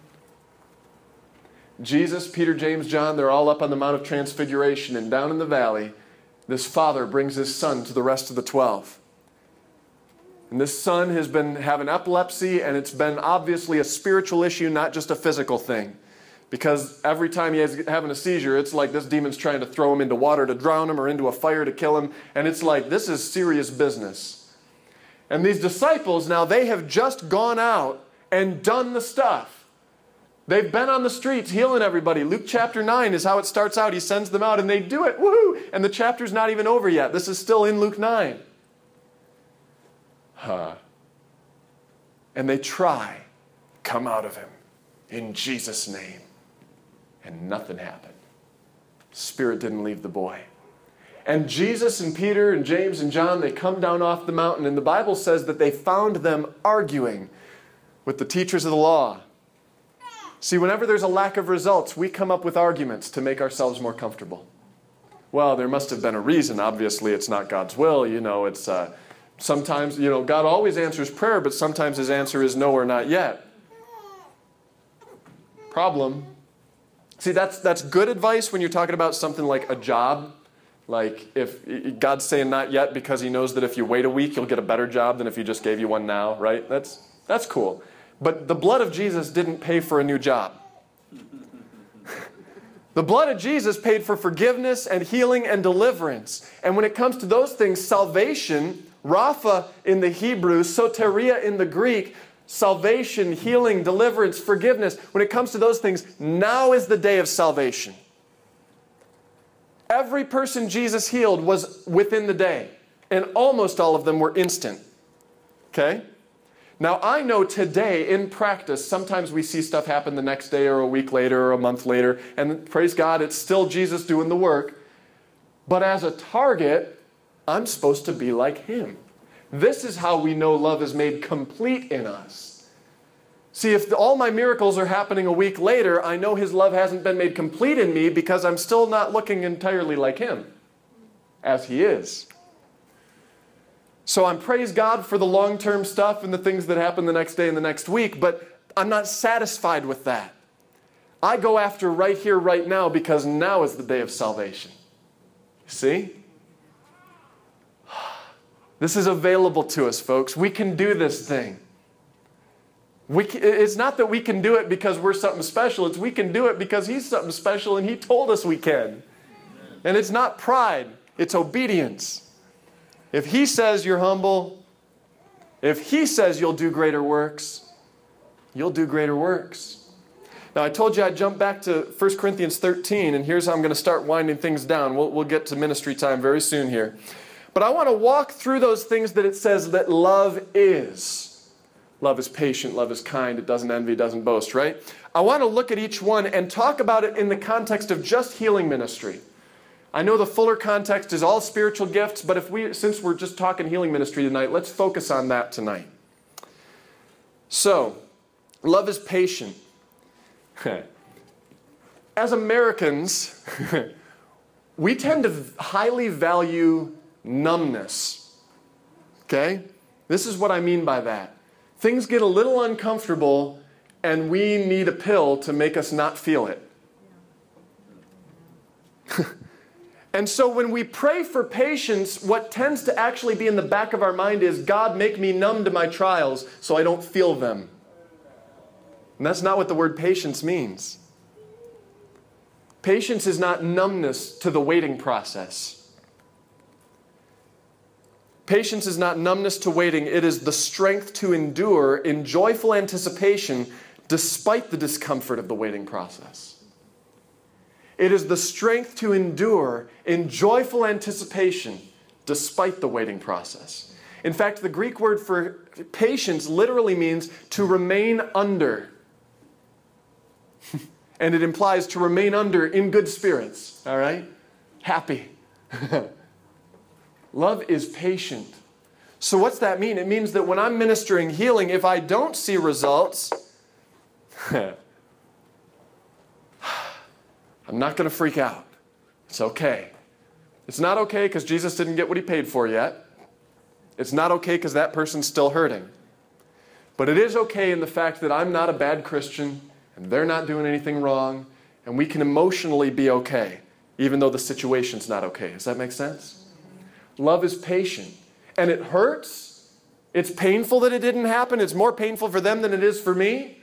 Jesus, Peter, James, John, they're all up on the Mount of Transfiguration, and down in the valley, this father brings his son to the rest of the twelve. And this son has been having epilepsy, and it's been obviously a spiritual issue, not just a physical thing. Because every time he has having a seizure, it's like this demon's trying to throw him into water to drown him or into a fire to kill him. And it's like, this is serious business. And these disciples, now they have just gone out and done the stuff. They've been on the streets healing everybody. Luke chapter nine is how it starts out. He sends them out and they do it. Woohoo! And the chapter's not even over yet. This is still in Luke nine. Huh. And they try, come out of him in Jesus' name. And nothing happened. Spirit didn't leave the boy. And Jesus and Peter and James and John, they come down off the mountain, and the Bible says that they found them arguing with the teachers of the law. See, whenever there's a lack of results, we come up with arguments to make ourselves more comfortable. Well, there must have been a reason. Obviously, it's not God's will. You know, it's uh, sometimes, you know, God always answers prayer, but sometimes His answer is no or not yet. Problem. See, that's that's good advice when you're talking about something like a job. Like if God's saying not yet because He knows that if you wait a week, you'll get a better job than if He just gave you one now, right? That's that's cool. But the blood of Jesus didn't pay for a new job. The blood of Jesus paid for forgiveness and healing and deliverance. And when it comes to those things, salvation, Rapha in the Hebrew, soteria in the Greek, salvation, healing, deliverance, forgiveness. When it comes to those things, now is the day of salvation. Every person Jesus healed was within the day, and almost all of them were instant. Okay? Now, I know today, in practice, sometimes we see stuff happen the next day or a week later or a month later, and praise God, it's still Jesus doing the work. But as a target, I'm supposed to be like Him. This is how we know love is made complete in us. See, if all my miracles are happening a week later, I know His love hasn't been made complete in me because I'm still not looking entirely like Him, as He is. So I'm praise God for the long-term stuff and the things that happen the next day and the next week, but I'm not satisfied with that. I go after right here, right now, because now is the day of salvation. See? This is available to us, folks. We can do this thing. We can, it's not that we can do it because we're something special. It's we can do it because He's something special and He told us we can. And it's not pride. It's obedience. If He says you're humble, if He says you'll do greater works, you'll do greater works. Now, I told you I'd jump back to First Corinthians thirteen, and here's how I'm going to start winding things down. We'll, we'll get to ministry time very soon here. But I want to walk through those things that it says that love is. Love is patient, love is kind, it doesn't envy, it doesn't boast, right? I want to look at each one and talk about it in the context of just healing ministry. I know the fuller context is all spiritual gifts, but if we, since we're just talking healing ministry tonight, let's focus on that tonight. So, love is patient. As Americans, we tend to highly value numbness. Okay? This is what I mean by that. Things get a little uncomfortable, and we need a pill to make us not feel it. And so when we pray for patience, what tends to actually be in the back of our mind is, God, make me numb to my trials so I don't feel them. And that's not what the word patience means. Patience is not numbness to the waiting process. Patience is not numbness to waiting. It is the strength to endure in joyful anticipation despite the discomfort of the waiting process. It is the strength to endure in joyful anticipation despite the waiting process. In fact, the Greek word for patience literally means to remain under. And it implies to remain under in good spirits, all right? Happy. Love is patient. So what's that mean? It means that when I'm ministering healing, if I don't see results, I'm not going to freak out. It's okay. It's not okay because Jesus didn't get what he paid for yet. It's not okay because that person's still hurting. But it is okay in the fact that I'm not a bad Christian and they're not doing anything wrong, and we can emotionally be okay, even though the situation's not okay. Does that make sense? Love is patient. And it hurts. It's painful that it didn't happen. It's more painful for them than it is for me.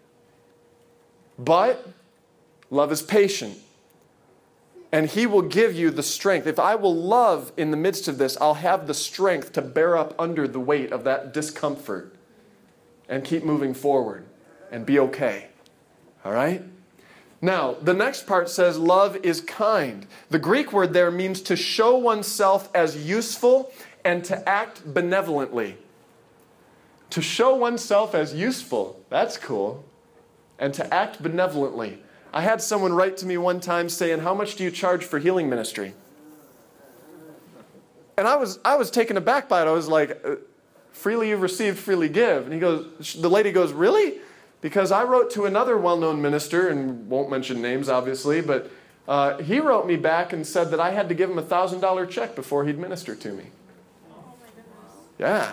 But love is patient. And he will give you the strength. If I will love in the midst of this, I'll have the strength to bear up under the weight of that discomfort and keep moving forward and be okay. All right? Now, the next part says love is kind. The Greek word there means to show oneself as useful and to act benevolently. To show oneself as useful. That's cool. And to act benevolently. I had someone write to me one time saying, how much do you charge for healing ministry? And I was I was taken aback by it. I was like, freely you've received, freely give. And he goes, the lady goes, really? Because I wrote to another well-known minister, and won't mention names obviously, but uh, he wrote me back and said that I had to give him a one thousand dollars check before he'd minister to me. Yeah.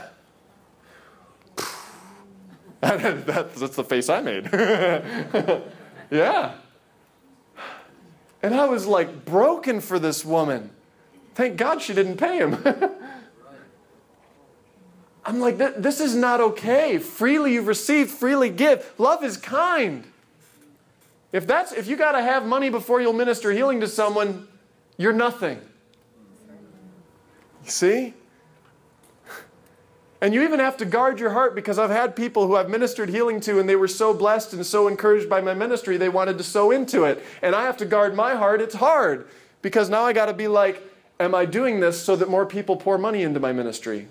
that's, that's the face I made. Yeah. And I was like broken for this woman. Thank God she didn't pay him. I'm like, this is not okay. Freely you've received, freely give. Love is kind. If that's if you got to have money before you'll minister healing to someone, you're nothing. You see? And you even have to guard your heart, because I've had people who I've ministered healing to and they were so blessed and so encouraged by my ministry, they wanted to sow into it. And I have to guard my heart. It's hard, because now I got to be like, am I doing this so that more people pour money into my ministry?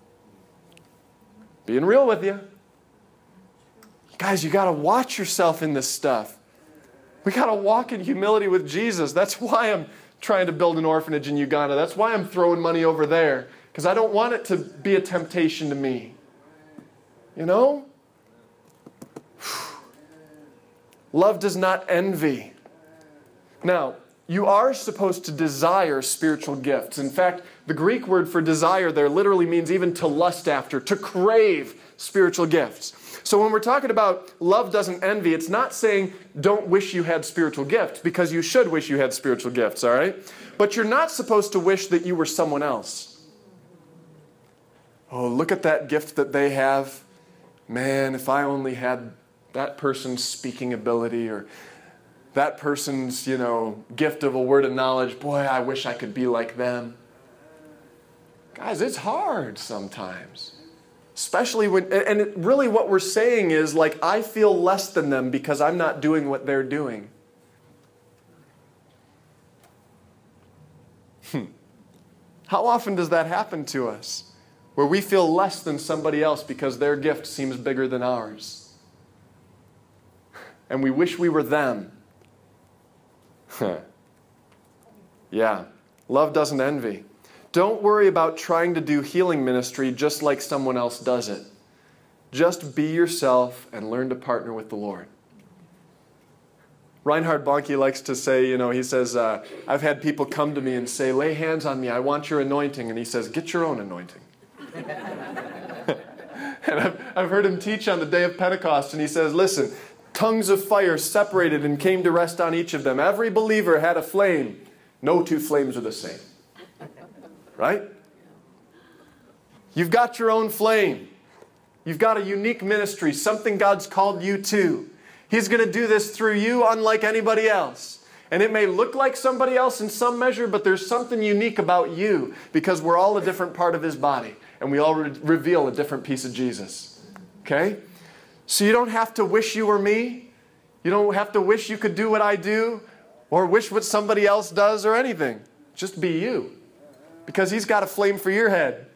Being real with you. Guys, you got to watch yourself in this stuff. We got to walk in humility with Jesus. That's why I'm trying to build an orphanage in Uganda. That's why I'm throwing money over there. Because I don't want it to be a temptation to me. You know? Love does not envy. Now, you are supposed to desire spiritual gifts. In fact, the Greek word for desire there literally means even to lust after, to crave spiritual gifts. So when we're talking about love doesn't envy, it's not saying don't wish you had spiritual gifts, because you should wish you had spiritual gifts, all right? But you're not supposed to wish that you were someone else. Oh, look at that gift that they have. Man, if I only had that person's speaking ability, or that person's, you know, gift of a word of knowledge. Boy, I wish I could be like them. Guys, it's hard sometimes. Especially when, and it, really what we're saying is, like, I feel less than them because I'm not doing what they're doing. Hmm. How often does that happen to us? Where we feel less than somebody else because their gift seems bigger than ours. And we wish we were them. Huh. Yeah. Love doesn't envy. Don't worry about trying to do healing ministry just like someone else does it. Just be yourself and learn to partner with the Lord. Reinhard Bonnke likes to say, you know, he says, uh, I've had people come to me and say, lay hands on me, I want your anointing. And he says, get your own anointing. And I've, I've heard him teach on the day of Pentecost, and he says, listen, tongues of fire separated and came to rest on each of them. Every believer had a flame. No two flames are the same. Right? You've got your own flame. You've got a unique ministry, something God's called you to. He's going to do this through you unlike anybody else. And it may look like somebody else in some measure, but there's something unique about you because we're all a different part of His body. And we all re- reveal a different piece of Jesus. Okay? So you don't have to wish you were me. You don't have to wish you could do what I do or wish what somebody else does or anything. Just be you. Because He's got a flame for your head.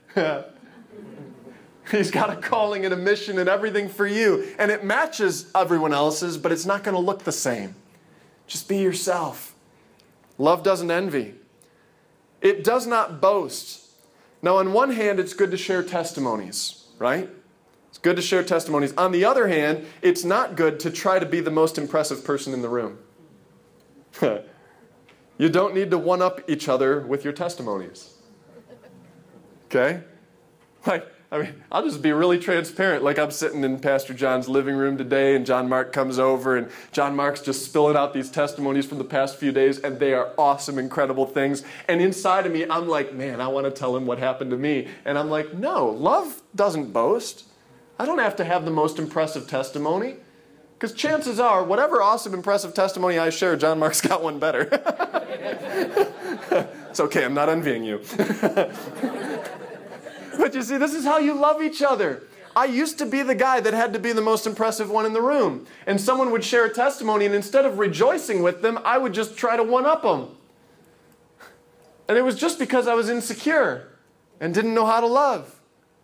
He's got a calling and a mission and everything for you. And it matches everyone else's, but it's not going to look the same. Just be yourself. Love doesn't envy. It does not boast. Now, on one hand, it's good to share testimonies, right? It's good to share testimonies. On the other hand, it's not good to try to be the most impressive person in the room. You don't need to one-up each other with your testimonies. Okay? Like, I mean, I'll just be really transparent. Like I'm sitting in Pastor John's living room today, and John Mark comes over, and John Mark's just spilling out these testimonies from the past few days, and they are awesome, incredible things. And inside of me, I'm like, man, I want to tell him what happened to me. And I'm like, no, love doesn't boast. I don't have to have the most impressive testimony. Because chances are, whatever awesome, impressive testimony I share, John Mark's got one better. It's okay, I'm not envying you. But you see, this is how you love each other. I used to be the guy that had to be the most impressive one in the room. And someone would share a testimony, and instead of rejoicing with them, I would just try to one-up them. And it was just because I was insecure and didn't know how to love.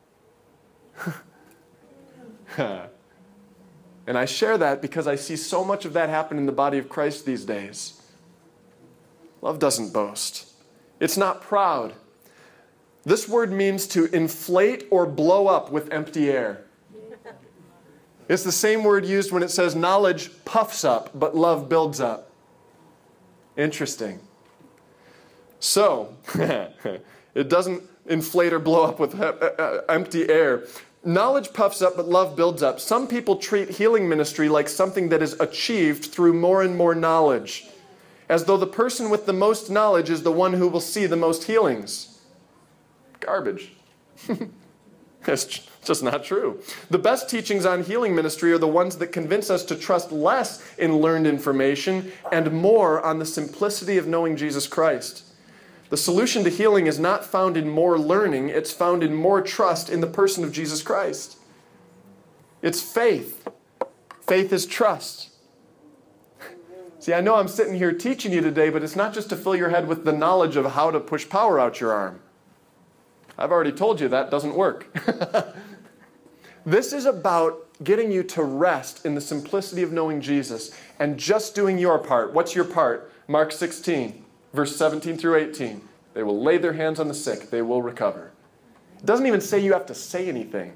And I share that because I see so much of that happen in the body of Christ these days. Love doesn't boast. It's not proud. This word means to inflate or blow up with empty air. It's the same word used when it says knowledge puffs up, but love builds up. Interesting. So, it doesn't inflate or blow up with empty air. Knowledge puffs up, but love builds up. Some people treat healing ministry like something that is achieved through more and more knowledge, as though the person with the most knowledge is the one who will see the most healings. Garbage. It's just not true. The best teachings on healing ministry are the ones that convince us to trust less in learned information and more on the simplicity of knowing Jesus Christ. The solution to healing is not found in more learning, it's found in more trust in the person of Jesus Christ. It's faith. Faith is trust. See, I know I'm sitting here teaching you today, but it's not just to fill your head with the knowledge of how to push power out your arm. I've already told you that doesn't work. This is about getting you to rest in the simplicity of knowing Jesus and just doing your part. What's your part? Mark sixteen, verse seventeen through eighteen. They will lay their hands on the sick. They will recover. It doesn't even say you have to say anything.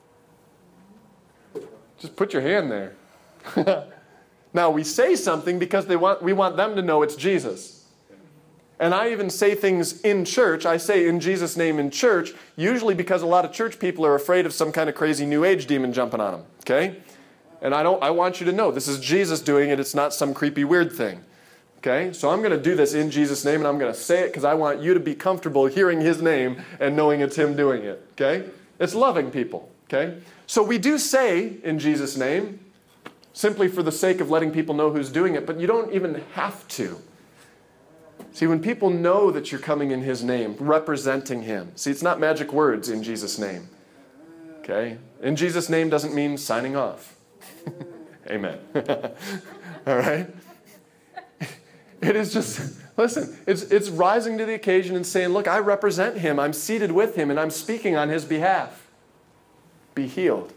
Just put your hand there. Now, we say something because they want, we want them to know it's Jesus. And I even say things in church. I say in Jesus' name in church, usually because a lot of church people are afraid of some kind of crazy New Age demon jumping on them. Okay? And I don't. I want you to know this is Jesus doing it. It's not some creepy weird thing. Okay? So I'm going to do this in Jesus' name, and I'm going to say it because I want you to be comfortable hearing His name and knowing it's Him doing it. Okay? It's loving people. Okay? So we do say in Jesus' name simply for the sake of letting people know who's doing it, but you don't even have to. See, when people know that you're coming in His name, representing Him. See, it's not magic words in Jesus' name. Okay? In Jesus' name doesn't mean signing off. Amen. All right? It is just, listen, it's, it's rising to the occasion and saying, look, I represent Him. I'm seated with Him, and I'm speaking on His behalf. Be healed.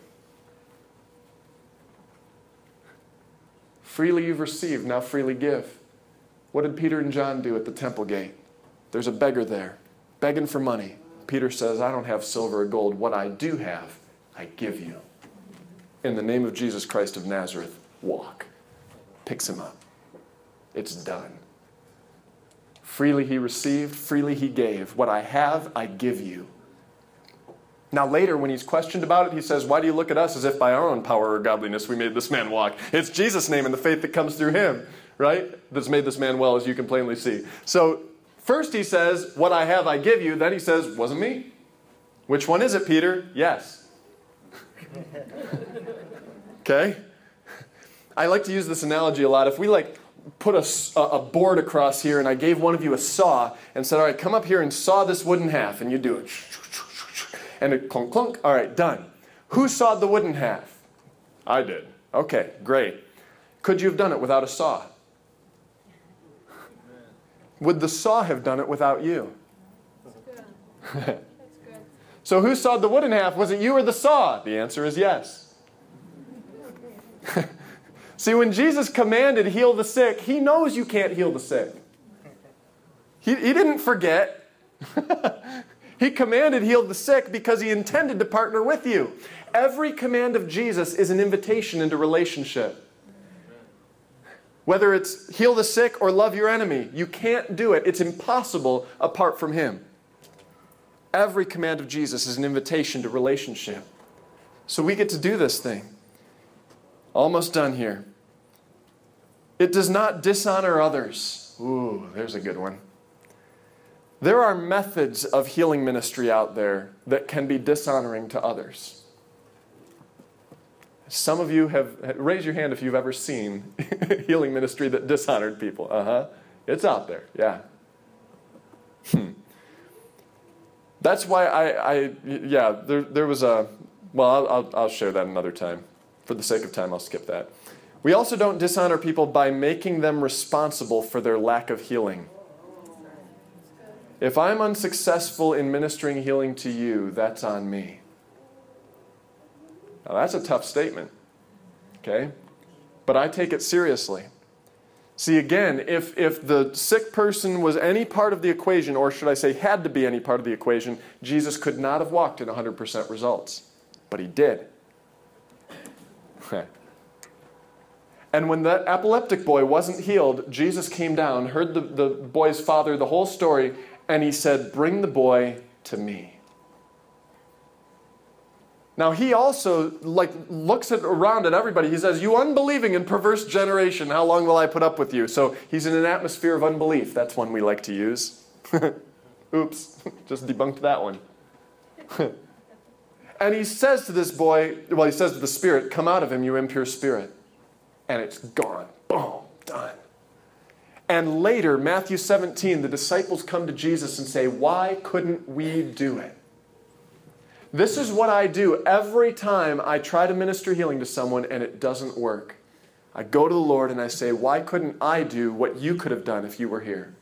Freely you've received, now freely give. What did Peter and John do at the temple gate? There's a beggar there, begging for money. Peter says, I don't have silver or gold. What I do have, I give you. In the name of Jesus Christ of Nazareth, walk. Picks him up. It's done. Freely he received, freely he gave. What I have, I give you. Now later, when he's questioned about it, he says, why do you look at us as if by our own power or godliness we made this man walk? It's Jesus' name and the faith that comes through him, right? That's made this man well, as you can plainly see. So first he says, what I have, I give you. Then he says, wasn't me. Which one is it, Peter? Yes. Okay? I like to use this analogy a lot. If we like put a, a board across here and I gave one of you a saw and said, all right, come up here and saw this wood in half, and you do it. And it clunk, clunk. All right, done. Who sawed the wood in half? I did. Okay, great. Could you have done it without a saw? Would the saw have done it without you? That's good. That's good. So who sawed the wood in half? Was it you or the saw? The answer is yes. See, when Jesus commanded heal the sick, he knows you can't heal the sick. He, he didn't forget. He commanded heal the sick because he intended to partner with you. Every command of Jesus is an invitation into relationship. Whether it's heal the sick or love your enemy, you can't do it. It's impossible apart from him. Every command of Jesus is an invitation to relationship. So we get to do this thing. Almost done here. It does not dishonor others. Ooh, there's a good one. There are methods of healing ministry out there that can be dishonoring to others. Some of you have, raise your hand if you've ever seen healing ministry that dishonored people. Uh-huh. It's out there, yeah. Hmm. That's why I, I yeah, there, there was a, well, I'll, I'll, I'll share that another time. For the sake of time, I'll skip that. We also don't dishonor people by making them responsible for their lack of healing. If I'm unsuccessful in ministering healing to you, that's on me. Now, that's a tough statement, okay? But I take it seriously. See, again, if, if the sick person was any part of the equation, or should I say had to be any part of the equation, Jesus could not have walked in one hundred percent results. But he did. And when that epileptic boy wasn't healed, Jesus came down, heard the, the boy's father, the whole story, and he said, bring the boy to me. Now he also like looks at, around at everybody. He says, you unbelieving and perverse generation, how long will I put up with you? So he's in an atmosphere of unbelief. That's one we like to use. Oops, just debunked that one. And he says to this boy, well, he says to the spirit, come out of him, you impure spirit. And it's gone. Boom, done. And later, Matthew seventeen, the disciples come to Jesus and say, why couldn't we do it? This is what I do every time I try to minister healing to someone and it doesn't work. I go to the Lord and I say, why couldn't I do what you could have done if you were here?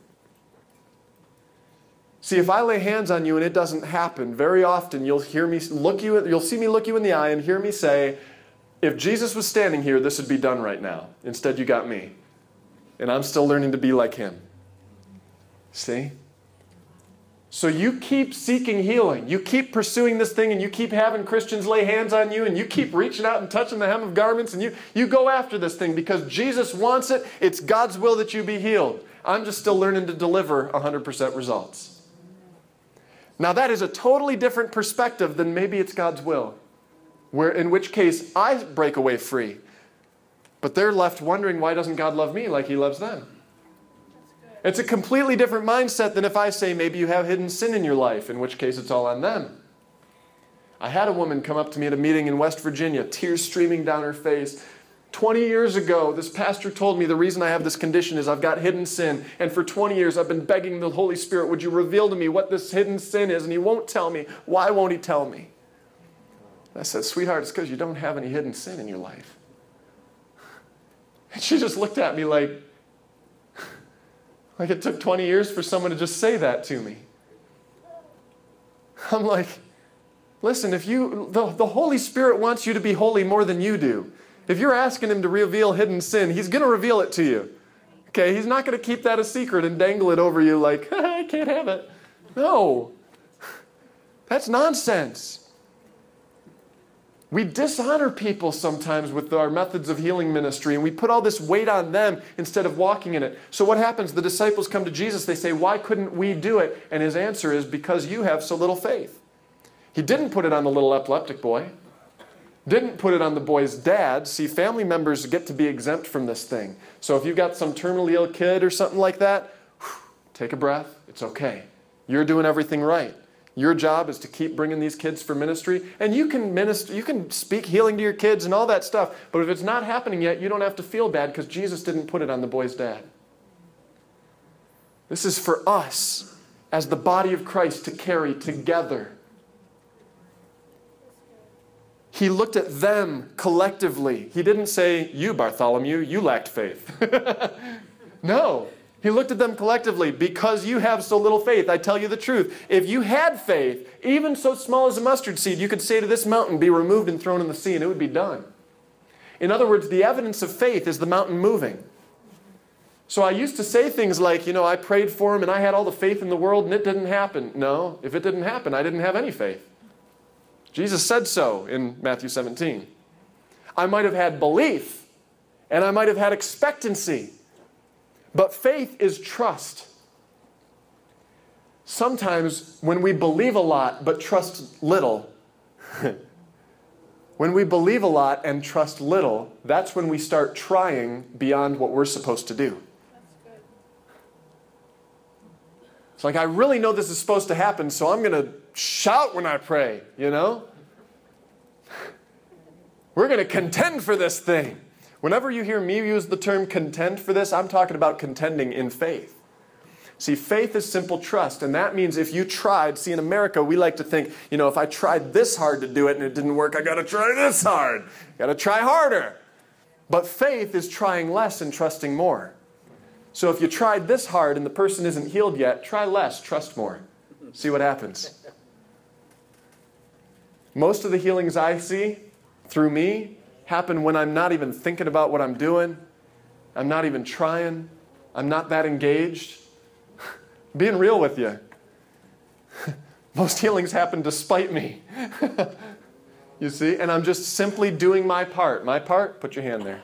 See, if I lay hands on you and it doesn't happen, very often you'll hear me look you, you'll see me look you in the eye and hear me say, if Jesus was standing here, this would be done right now. Instead, you got me. And I'm still learning to be like him. See? So you keep seeking healing. You keep pursuing this thing and you keep having Christians lay hands on you and you keep reaching out and touching the hem of garments and you, you go after this thing because Jesus wants it. It's God's will that you be healed. I'm just still learning to deliver one hundred percent results. Now that is a totally different perspective than maybe it's God's will. Where, in which case, I break away free. But they're left wondering, why doesn't God love me like he loves them? It's a completely different mindset than if I say, maybe you have hidden sin in your life, in which case it's all on them. I had a woman come up to me at a meeting in West Virginia, tears streaming down her face. twenty years ago, this pastor told me the reason I have this condition is I've got hidden sin. And for twenty years, I've been begging the Holy Spirit, would you reveal to me what this hidden sin is? And he won't tell me. Why won't he tell me? I said, sweetheart, it's because you don't have any hidden sin in your life. And she just looked at me like, like it took twenty years for someone to just say that to me. I'm like, listen, if you, the, the Holy Spirit wants you to be holy more than you do. If you're asking him to reveal hidden sin, he's going to reveal it to you. Okay, he's not going to keep that a secret and dangle it over you like, I can't have it. No. That's nonsense. We dishonor people sometimes with our methods of healing ministry, and we put all this weight on them instead of walking in it. So what happens? The disciples come to Jesus. They say, why couldn't we do it? And his answer is, because you have so little faith. He didn't put it on the little epileptic boy. Didn't put it on the boy's dad. See, family members get to be exempt from this thing. So if you've got some terminally ill kid or something like that, take a breath. It's okay. You're doing everything right. Your job is to keep bringing these kids for ministry. And you can minister, you can speak healing to your kids and all that stuff. But if it's not happening yet, you don't have to feel bad because Jesus didn't put it on the boy's dad. This is for us as the body of Christ to carry together. He looked at them collectively. He didn't say, you, Bartholomew, you lacked faith. No. He looked at them collectively. Because you have so little faith, I tell you the truth. If you had faith, even so small as a mustard seed, you could say to this mountain, be removed and thrown in the sea, and it would be done. In other words, the evidence of faith is the mountain moving. So I used to say things like, you know, I prayed for him and I had all the faith in the world and it didn't happen. No, if it didn't happen, I didn't have any faith. Jesus said so in Matthew seventeen. I might have had belief and I might have had expectancy. But faith is trust. Sometimes when we believe a lot but trust little, when we believe a lot and trust little, that's when we start trying beyond what we're supposed to do. It's like, I really know this is supposed to happen, so I'm going to shout when I pray, you know? We're going to contend for this thing. Whenever you hear me use the term contend for this, I'm talking about contending in faith. See, faith is simple trust, and that means if you tried, see, in America, we like to think, you know, if I tried this hard to do it and it didn't work, I got to try this hard. I got to try harder. But faith is trying less and trusting more. So if you tried this hard and the person isn't healed yet, try less, trust more. See what happens. Most of the healings I see through me happen when I'm not even thinking about what I'm doing. I'm not even trying. I'm not that engaged. Being real with you. Most healings happen despite me. You see? And I'm just simply doing my part. My part? Put your hand there.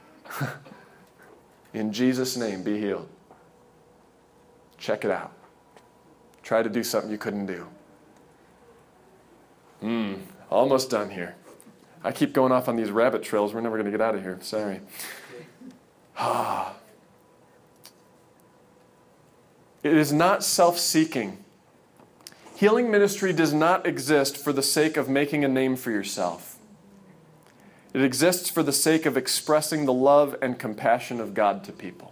In Jesus' name, be healed. Check it out. Try to do something you couldn't do. Hmm. Almost done here. I keep going off on these rabbit trails. We're never going to get out of here. Sorry. Ah. It is not self-seeking. Healing ministry does not exist for the sake of making a name for yourself. It exists for the sake of expressing the love and compassion of God to people.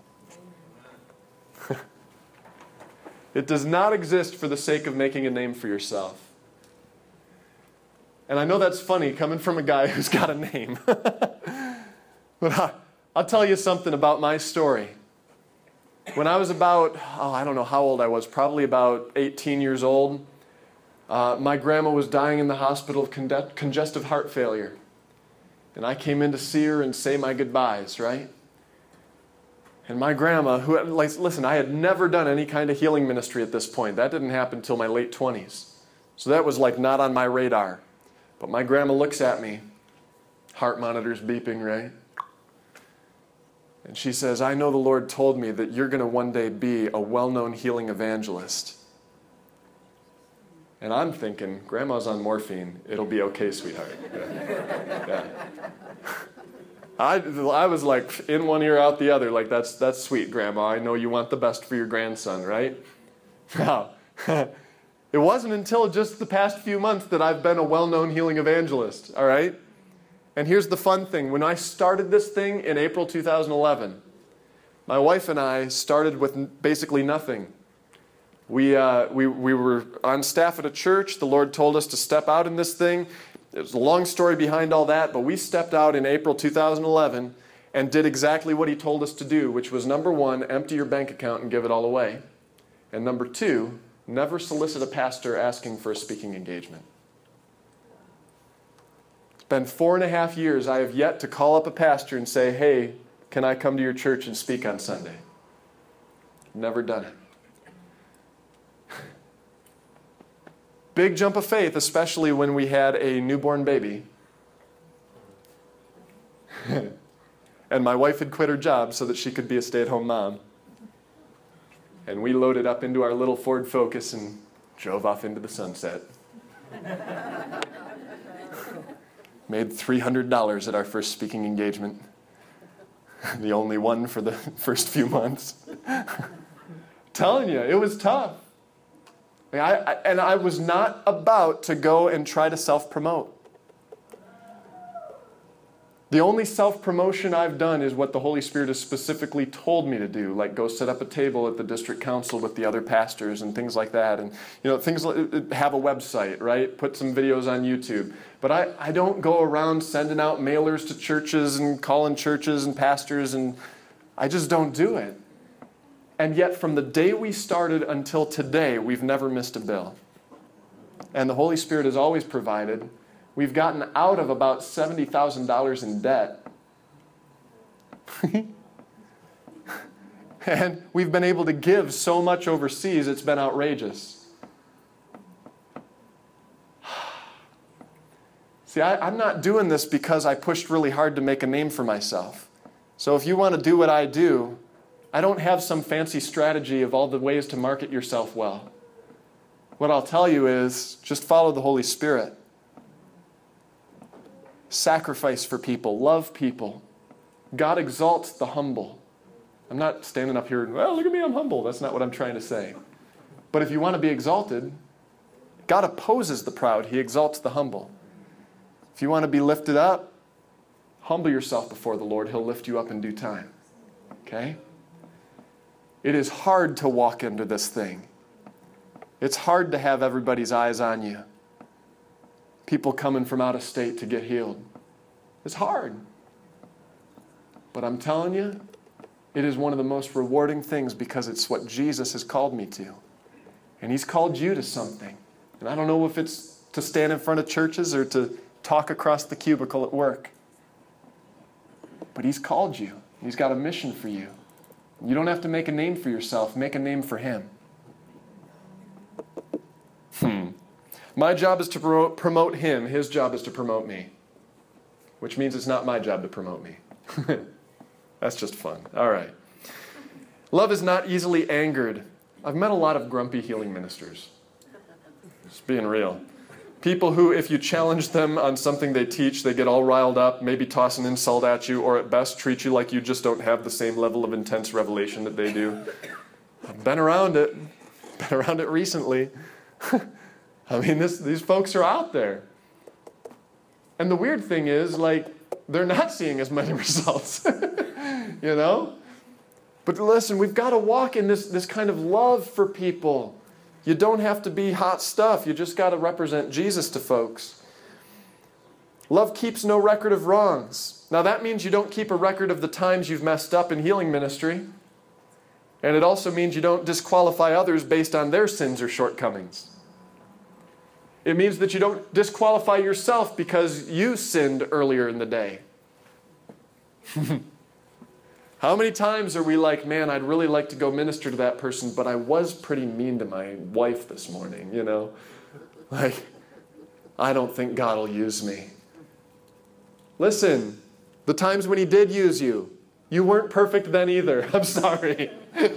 It does not exist for the sake of making a name for yourself. And I know that's funny coming from a guy who's got a name. But I, I'll tell you something about my story. When I was about, oh, I don't know how old I was, probably about eighteen years old, uh, my grandma was dying in the hospital of con- congestive heart failure. And I came in to see her and say my goodbyes, right? And my grandma, who, like, listen, I had never done any kind of healing ministry at this point. That didn't happen until my late twenties. So that was like not on my radar. But my grandma looks at me, heart monitor's beeping, right? And she says, I know the Lord told me that you're going to one day be a well-known healing evangelist. And I'm thinking, Grandma's on morphine. It'll be okay, sweetheart. Yeah. Yeah. I, I was like in one ear, out the other. Like, that's, that's sweet, Grandma. I know you want the best for your grandson, right? Now, it wasn't until just the past few months that I've been a well-known healing evangelist, all right? And here's the fun thing. When I started this thing in April two thousand eleven, my wife and I started with basically nothing. We, uh, we, we were on staff at a church. The Lord told us to step out in this thing. There's a long story behind all that, but we stepped out in April two thousand eleven and did exactly what He told us to do, which was, number one, empty your bank account and give it all away. And number two, never solicit a pastor asking for a speaking engagement. It's been four and a half years. I have yet to call up a pastor and say, hey, can I come to your church and speak on Sunday? Never done it. Big jump of faith, especially when we had a newborn baby. And my wife had quit her job so that she could be a stay-at-home mom. And we loaded up into our little Ford Focus and drove off into the sunset. Made three hundred dollars at our first speaking engagement. The only one for the first few months. Telling you, it was tough. I mean, I, I, and I was not about to go and try to self-promote. The only self-promotion I've done is what the Holy Spirit has specifically told me to do, like go set up a table at the district council with the other pastors and things like that. And, you know, things like have a website, right? Put some videos on YouTube. But I, I don't go around sending out mailers to churches and calling churches and pastors, and I just don't do it. And yet from the day we started until today, we've never missed a bill. And the Holy Spirit has always provided. We've gotten out of about seventy thousand dollars in debt. And we've been able to give so much overseas, it's been outrageous. See, I, I'm not doing this because I pushed really hard to make a name for myself. So if you want to do what I do, I don't have some fancy strategy of all the ways to market yourself well. What I'll tell you is just follow the Holy Spirit. Sacrifice for people. Love people. God exalts the humble. I'm not standing up here and, well, look at me, I'm humble. That's not what I'm trying to say. But if you want to be exalted, God opposes the proud. He exalts the humble. If you want to be lifted up, humble yourself before the Lord. He'll lift you up in due time. Okay? It is hard to walk into this thing. It's hard to have everybody's eyes on you. People coming from out of state to get healed. It's hard. But I'm telling you, it is one of the most rewarding things because it's what Jesus has called me to. And He's called you to something. And I don't know if it's to stand in front of churches or to talk across the cubicle at work. But He's called you. He's got a mission for you. You don't have to make a name for yourself. Make a name for Him. Hmm. My job is to pro- promote Him. His job is to promote me. Which means it's not my job to promote me. That's just fun. All right. Love is not easily angered. I've met a lot of grumpy healing ministers. Just being real. People who, if you challenge them on something they teach, they get all riled up, maybe toss an insult at you, or at best treat you like you just don't have the same level of intense revelation that they do. I've been around it. Been around it recently. I mean, this, these folks are out there. And the weird thing is, like, they're not seeing as many results. You know? But listen, we've got to walk in this, this kind of love for people. You don't have to be hot stuff. You just got to represent Jesus to folks. Love keeps no record of wrongs. Now that means you don't keep a record of the times you've messed up in healing ministry. And it also means you don't disqualify others based on their sins or shortcomings. It means that you don't disqualify yourself because you sinned earlier in the day. How many times are we like, man, I'd really like to go minister to that person, but I was pretty mean to my wife this morning, you know? Like, I don't think God will use me. Listen, the times when He did use you, you weren't perfect then either. I'm sorry.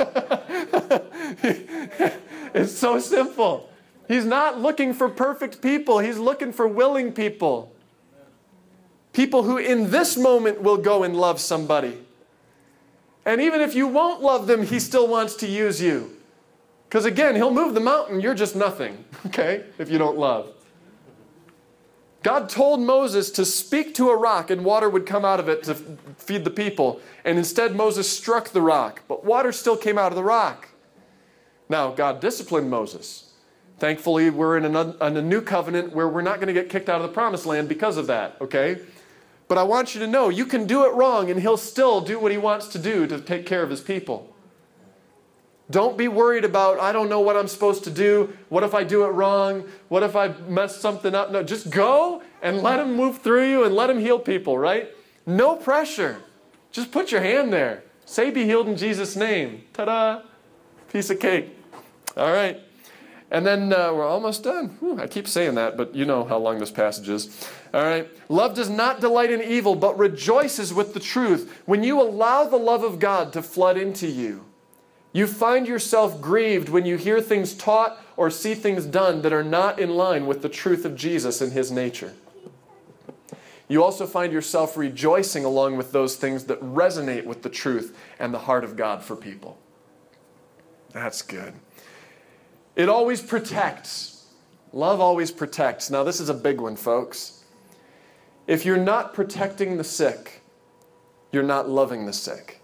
It's so simple. He's not looking for perfect people. He's looking for willing people. People who in this moment will go and love somebody. And even if you won't love them, He still wants to use you. Because again, He'll move the mountain. You're just nothing, okay, if you don't love. God told Moses to speak to a rock and water would come out of it to feed the people. And instead Moses struck the rock, but water still came out of the rock. Now, God disciplined Moses. Thankfully, we're in a, in a new covenant where we're not going to get kicked out of the promised land because of that, okay? But I want you to know, you can do it wrong and He'll still do what He wants to do to take care of His people. Don't be worried about, I don't know what I'm supposed to do. What if I do it wrong? What if I mess something up? No, just go and let Him move through you and let Him heal people, right? No pressure. Just put your hand there. Say, be healed in Jesus' name. Ta-da. Piece of cake. All right. And then uh, we're almost done. Whew, I keep saying that, but you know how long this passage is. All right. Love does not delight in evil, but rejoices with the truth. When you allow the love of God to flood into you, you find yourself grieved when you hear things taught or see things done that are not in line with the truth of Jesus and his nature. You also find yourself rejoicing along with those things that resonate with the truth and the heart of God for people. That's good. It always protects. Love always protects. Now, this is a big one, folks. If you're not protecting the sick, you're not loving the sick.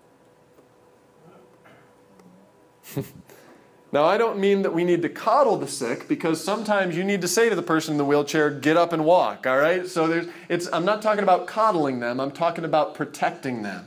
Now, I don't mean that we need to coddle the sick, because sometimes you need to say to the person in the wheelchair, get up and walk, all right? So there's, it's, I'm not talking about coddling them. I'm talking about protecting them.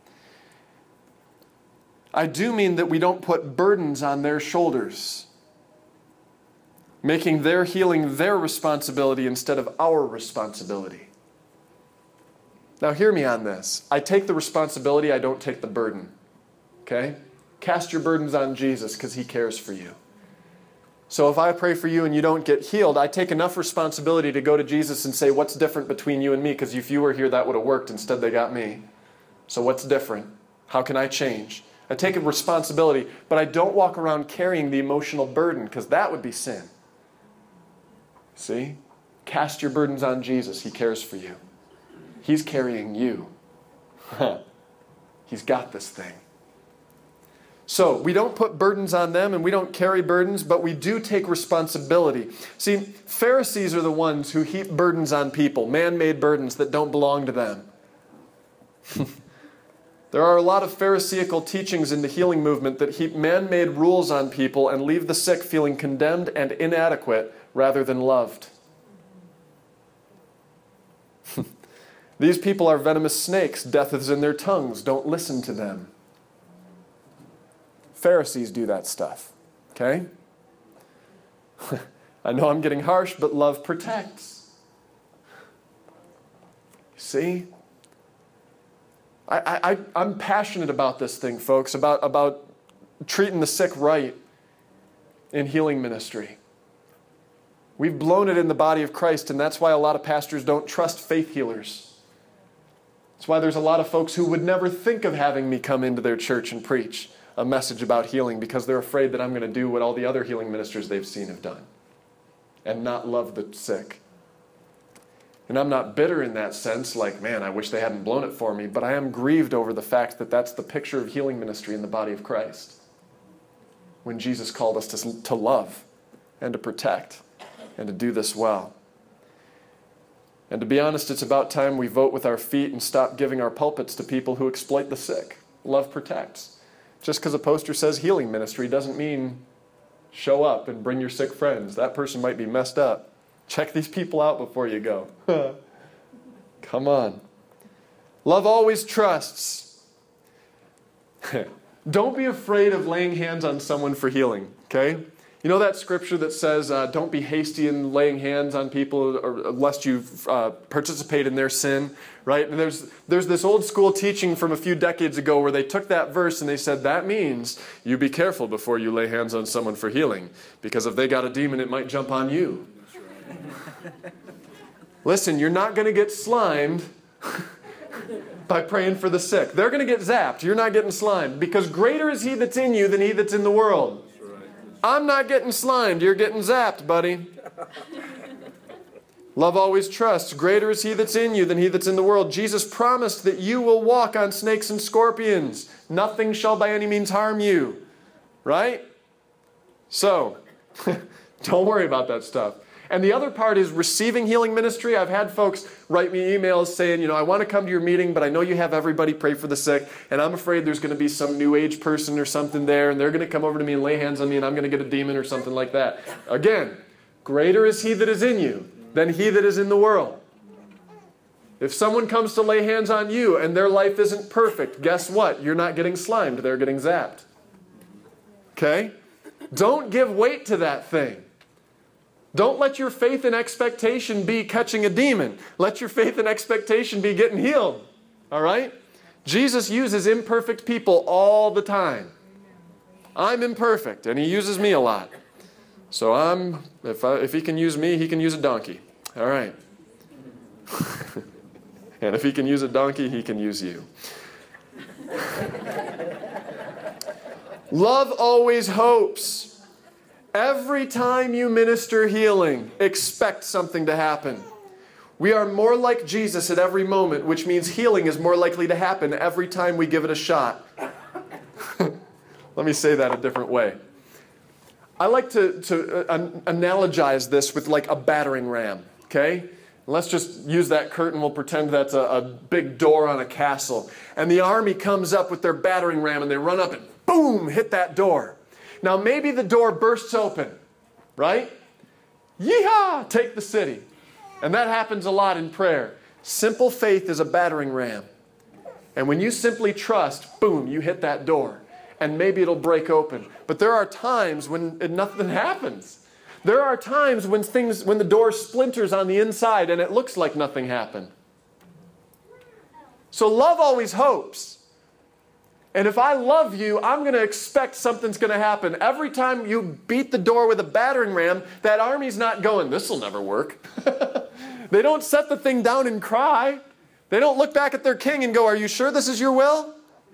I do mean that we don't put burdens on their shoulders, making their healing their responsibility instead of our responsibility. Now, hear me on this. I take the responsibility, I don't take the burden. Okay? Cast your burdens on Jesus because he cares for you. So if I pray for you and you don't get healed, I take enough responsibility to go to Jesus and say, what's different between you and me? Because if you were here, that would have worked. Instead, they got me. So what's different? How can I change? I take a responsibility, but I don't walk around carrying the emotional burden, because that would be sin. See? Cast your burdens on Jesus. He cares for you. He's carrying you. He's got this thing. So, we don't put burdens on them and we don't carry burdens, but we do take responsibility. See, Pharisees are the ones who heap burdens on people, man-made burdens that don't belong to them. There are a lot of Pharisaical teachings in the healing movement that heap man-made rules on people and leave the sick feeling condemned and inadequate rather than loved. These people are venomous snakes. Death is in their tongues. Don't listen to them. Pharisees do that stuff, okay? I know I'm getting harsh, but love protects. See? I, I, I'm passionate about this thing, folks, about, about treating the sick right in healing ministry. We've blown it in the body of Christ, and that's why a lot of pastors don't trust faith healers. That's why there's a lot of folks who would never think of having me come into their church and preach a message about healing, because they're afraid that I'm going to do what all the other healing ministers they've seen have done and not love the sick. And I'm not bitter in that sense, like, man, I wish they hadn't blown it for me, but I am grieved over the fact that that's the picture of healing ministry in the body of Christ, when Jesus called us to, to love and to protect and to do this well. And to be honest, it's about time we vote with our feet and stop giving our pulpits to people who exploit the sick. Love protects. Just because a poster says healing ministry doesn't mean show up and bring your sick friends. That person might be messed up. Check these people out before you go. Come on. Love always trusts. Don't be afraid of laying hands on someone for healing, okay? You know that scripture that says, uh, don't be hasty in laying hands on people, or, or lest you uh, participate in their sin, right? And there's, there's this old school teaching from a few decades ago where they took that verse and they said, that means you be careful before you lay hands on someone for healing, because if they got a demon, it might jump on you. Listen, you're not going to get slimed by praying for the sick. They're going to get zapped. You're not getting slimed, because greater is he that's in you than he that's in the world. I'm not getting slimed. You're getting zapped, buddy. Love always trusts. Greater is he that's in you than he that's in the world. Jesus promised that you will walk on snakes and scorpions. Nothing shall by any means harm you. Right? So, don't worry about that stuff. And the other part is receiving healing ministry. I've had folks write me emails saying, you know, I want to come to your meeting, but I know you have everybody pray for the sick, and I'm afraid there's going to be some new age person or something there, and they're going to come over to me and lay hands on me, and I'm going to get a demon or something like that. Again, greater is he that is in you than he that is in the world. If someone comes to lay hands on you and their life isn't perfect, guess what? You're not getting slimed. They're getting zapped. Okay? Don't give weight to that thing. Don't let your faith and expectation be catching a demon. Let your faith and expectation be getting healed. All right? Jesus uses imperfect people all the time. I'm imperfect, and he uses me a lot. So I'm, if, I, if he can use me, he can use a donkey. All right. And if he can use a donkey, he can use you. Love always hopes. Every time you minister healing, expect something to happen. We are more like Jesus at every moment, which means healing is more likely to happen every time we give it a shot. Let me say that a different way. I like to, to uh, analogize this with like a battering ram, okay? Let's just use that curtain. We'll pretend that's a, a big door on a castle. And the army comes up with their battering ram and they run up and boom, hit that door. Now maybe the door bursts open, right? Yeehaw, take the city. And that happens a lot in prayer. Simple faith is a battering ram. And when you simply trust, boom, you hit that door. And maybe it'll break open. But there are times when nothing happens. There are times when things, when the door splinters on the inside and it looks like nothing happened. So love always hopes. And if I love you, I'm going to expect something's going to happen. Every time you beat the door with a battering ram, that army's not going, this will never work. They don't set the thing down and cry. They don't look back at their king and go, are you sure this is your will?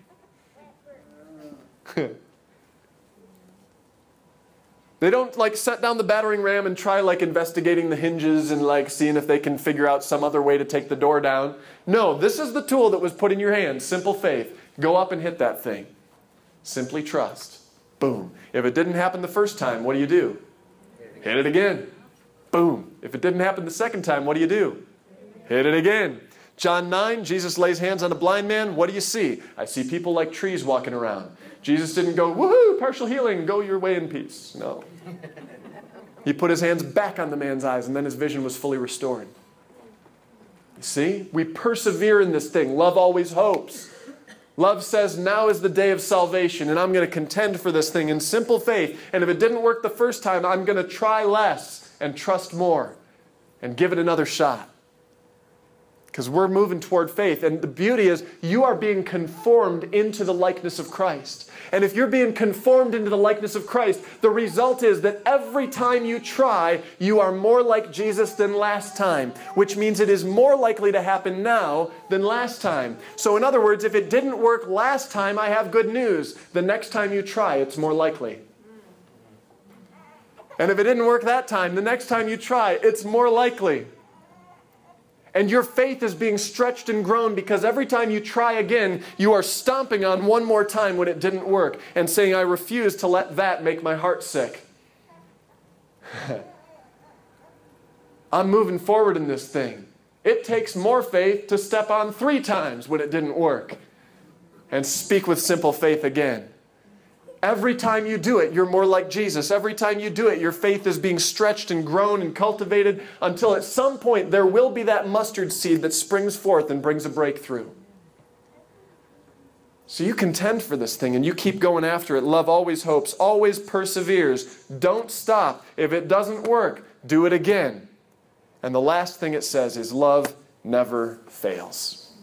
They don't like set down the battering ram and try like investigating the hinges and like seeing if they can figure out some other way to take the door down. No, this is the tool that was put in your hand. Simple faith. Go up and hit that thing. Simply trust. Boom. If it didn't happen the first time, what do you do? Hit it again. Boom. If it didn't happen the second time, what do you do? Hit it again. John nine, Jesus lays hands on a blind man. What do you see? I see people like trees walking around. Jesus didn't go, woohoo, partial healing, go your way in peace. No. He put his hands back on the man's eyes, and then his vision was fully restored. You see? We persevere in this thing. Love always hopes. Love says, now is the day of salvation, and I'm going to contend for this thing in simple faith. And if it didn't work the first time, I'm going to try less and trust more and give it another shot. Because we're moving toward faith. And the beauty is you are being conformed into the likeness of Christ. And if you're being conformed into the likeness of Christ, the result is that every time you try, you are more like Jesus than last time. Which means it is more likely to happen now than last time. So in other words, if it didn't work last time, I have good news. The next time you try, it's more likely. And if it didn't work that time, the next time you try, it's more likely. And your faith is being stretched and grown because every time you try again, you are stomping on one more time when it didn't work and saying, I refuse to let that make my heart sick. I'm moving forward in this thing. It takes more faith to step on three times when it didn't work and speak with simple faith again. Every time you do it, you're more like Jesus. Every time you do it, your faith is being stretched and grown and cultivated until at some point there will be that mustard seed that springs forth and brings a breakthrough. So you contend for this thing and you keep going after it. Love always hopes, always perseveres. Don't stop. If it doesn't work, do it again. And the last thing it says is love never fails.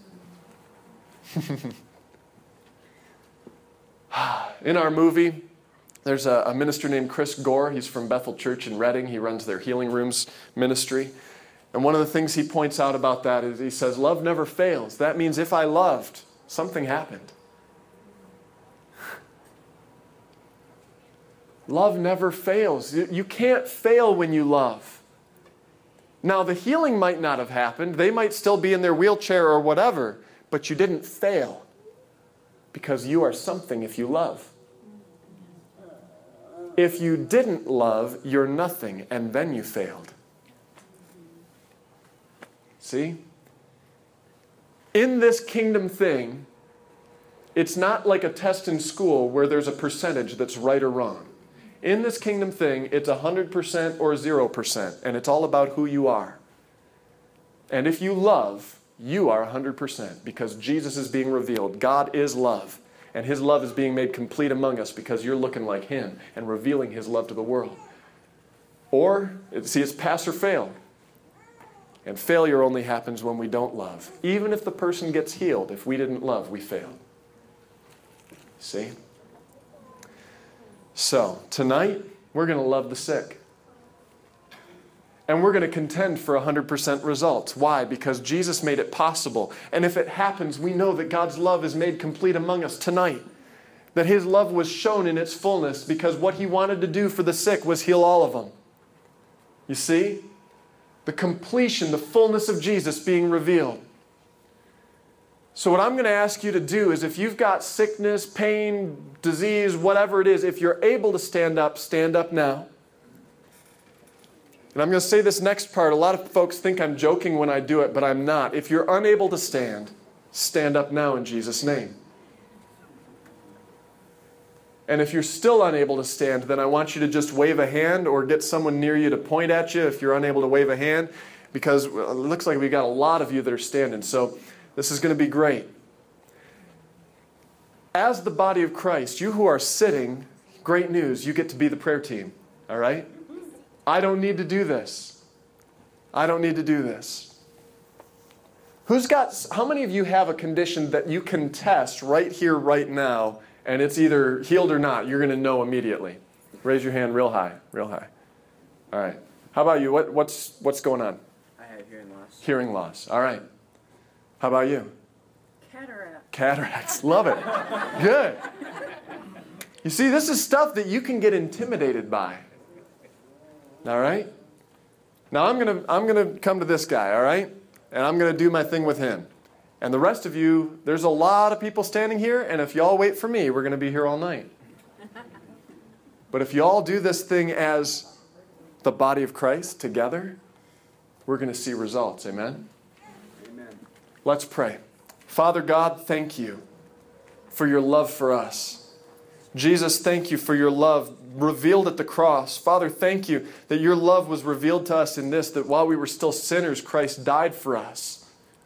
In our movie, there's a, a minister named Chris Gore. He's from Bethel Church in Redding. He runs their Healing Rooms ministry. And one of the things he points out about that is he says, love never fails. That means if I loved, something happened. Love never fails. You, you can't fail when you love. Now, the healing might not have happened. They might still be in their wheelchair or whatever, but you didn't fail. Because you are something if you love. If you didn't love, you're nothing, and then you failed. See? In this kingdom thing, it's not like a test in school where there's a percentage that's right or wrong. In this kingdom thing, it's one hundred percent or zero percent, and it's all about who you are. And if you love, you are one hundred percent because Jesus is being revealed. God is love. And His love is being made complete among us because you're looking like Him and revealing His love to the world. Or, see, it's pass or fail. And failure only happens when we don't love. Even if the person gets healed, if we didn't love, we failed. See? So, tonight, we're going to love the sick. And we're going to contend for one hundred percent results. Why? Because Jesus made it possible. And if it happens, we know that God's love is made complete among us tonight. That His love was shown in its fullness because what He wanted to do for the sick was heal all of them. You see? The completion, the fullness of Jesus being revealed. So what I'm going to ask you to do is if you've got sickness, pain, disease, whatever it is, if you're able to stand up, stand up now. And I'm going to say this next part. A lot of folks think I'm joking when I do it, but I'm not. If you're unable to stand, stand up now in Jesus' name. And if you're still unable to stand, then I want you to just wave a hand or get someone near you to point at you if you're unable to wave a hand, because it looks like we've got a lot of you that are standing. So this is going to be great. As the body of Christ, you who are sitting, great news, you get to be the prayer team. All right? I don't need to do this. I don't need to do this. Who's got, how many of you have a condition that you can test right here, right now, and it's either healed or not? You're going to know immediately. Raise your hand real high, real high. All right. How about you? What, what's, what's going on? I have hearing loss. Hearing loss. All right. How about you? Cataract. Cataracts. Love it. Good. You see, this is stuff that you can get intimidated by. All right? Now I'm going to I'm going to come to this guy, all right? And I'm going to do my thing with him. And the rest of you, there's a lot of people standing here, and if y'all wait for me, we're going to be here all night. But if y'all do this thing as the body of Christ together, we're going to see results. Amen? Amen. Let's pray. Father God, thank you for your love for us. Jesus, thank you for your love revealed at the cross. Father, thank you that your love was revealed to us in this, that while we were still sinners, Christ died for us.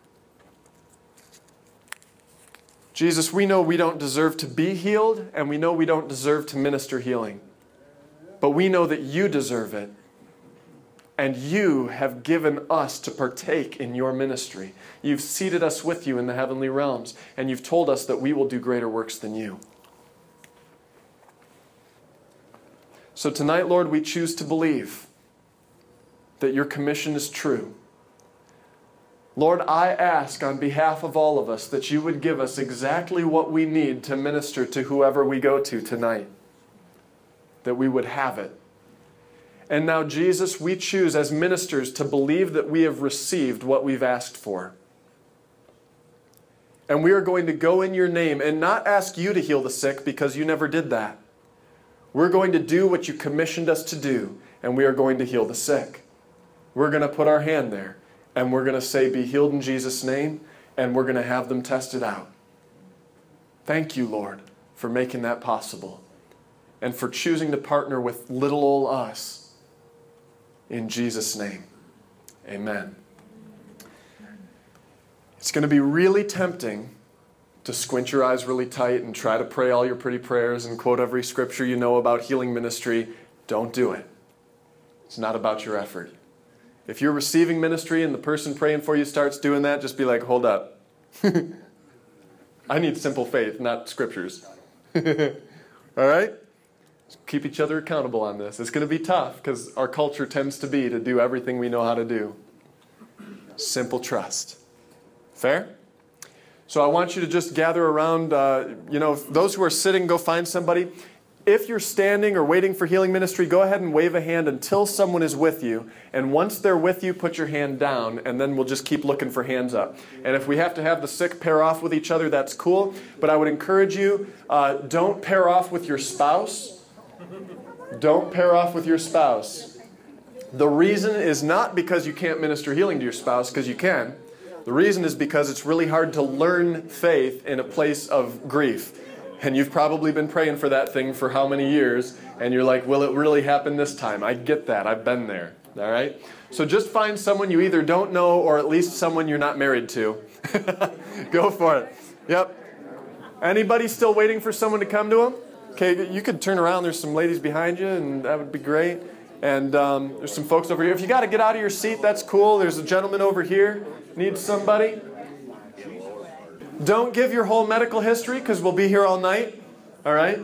Jesus, we know we don't deserve to be healed, and we know we don't deserve to minister healing. But we know that you deserve it. And you have given us to partake in your ministry. You've seated us with you in the heavenly realms, and you've told us that we will do greater works than you. So tonight, Lord, we choose to believe that your commission is true. Lord, I ask on behalf of all of us that you would give us exactly what we need to minister to whoever we go to tonight. That we would have it. And now, Jesus, we choose as ministers to believe that we have received what we've asked for. And we are going to go in your name and not ask you to heal the sick because you never did that. We're going to do what you commissioned us to do, and we are going to heal the sick. We're going to put our hand there, and we're going to say, be healed in Jesus' name, and we're going to have them tested out. Thank you, Lord, for making that possible, and for choosing to partner with little old us. In Jesus' name, amen. It's going to be really tempting to squint your eyes really tight and try to pray all your pretty prayers and quote every scripture you know about healing ministry. Don't do it. It's not about your effort. If you're receiving ministry and the person praying for you starts doing that, just be like, hold up. I need simple faith, not scriptures. All right? Keep each other accountable on this. It's going to be tough because our culture tends to be to do everything we know how to do. Simple trust. Fair? So I want you to just gather around, uh, you know, those who are sitting, go find somebody. If you're standing or waiting for healing ministry, go ahead and wave a hand until someone is with you. And once they're with you, put your hand down, and then we'll just keep looking for hands up. And if we have to have the sick pair off with each other, that's cool. But I would encourage you, uh, don't pair off with your spouse. Don't pair off with your spouse. The reason is not because you can't minister healing to your spouse, because you can. The reason is because it's really hard to learn faith in a place of grief. And you've probably been praying for that thing for how many years, and you're like, will it really happen this time? I get that. I've been there. All right? So just find someone you either don't know or at least someone you're not married to. Go for it. Yep. Anybody still waiting for someone to come to them? Okay, you could turn around. There's some ladies behind you, and that would be great. And um, there's some folks over here. If you got to get out of your seat, that's cool. There's a gentleman over here. Needs somebody? Don't give your whole medical history because we'll be here all night. All right?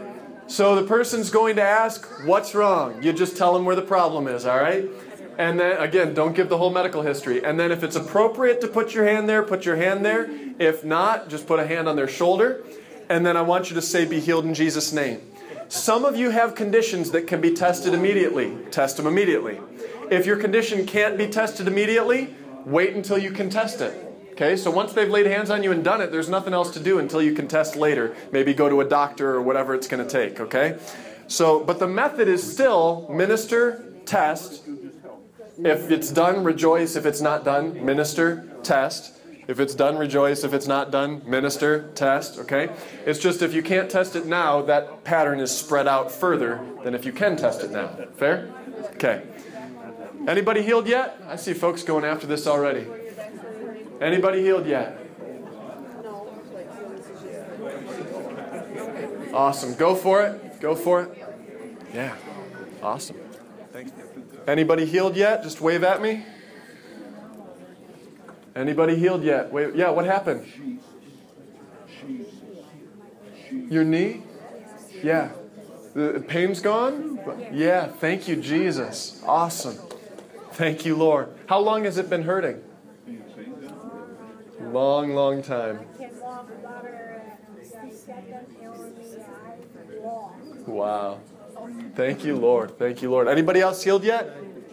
So the person's going to ask, what's wrong? You just tell them where the problem is, all right? And then, again, don't give the whole medical history. And then if it's appropriate to put your hand there, put your hand there. If not, just put a hand on their shoulder. And then I want you to say, be healed in Jesus' name. Some of you have conditions that can be tested immediately. Test them immediately. If your condition can't be tested immediately, wait until you can test it. Okay, so once they've laid hands on you and done it, there's nothing else to do until you can test later. Maybe go to a doctor or whatever it's going to take, okay? So, but the method is still minister, test. If it's done, rejoice. If it's not done, minister, test. If it's done, rejoice. If it's not done, minister, test, okay? It's just if you can't test it now, that pattern is spread out further than if you can test it now. Fair? Okay. Anybody healed yet? I see folks going after this already. Anybody healed yet? Awesome. Go for it. Go for it. Yeah. Awesome. Thanks. Anybody healed yet? Just wave at me. Anybody healed yet? Wait, yeah, what happened? Your knee? Yeah. The pain's gone? Yeah, thank you, Jesus. Awesome. Thank you, Lord. How long has it been hurting? Long, long time. Wow. Thank you, Lord. Thank you, Lord. Anybody else healed yet?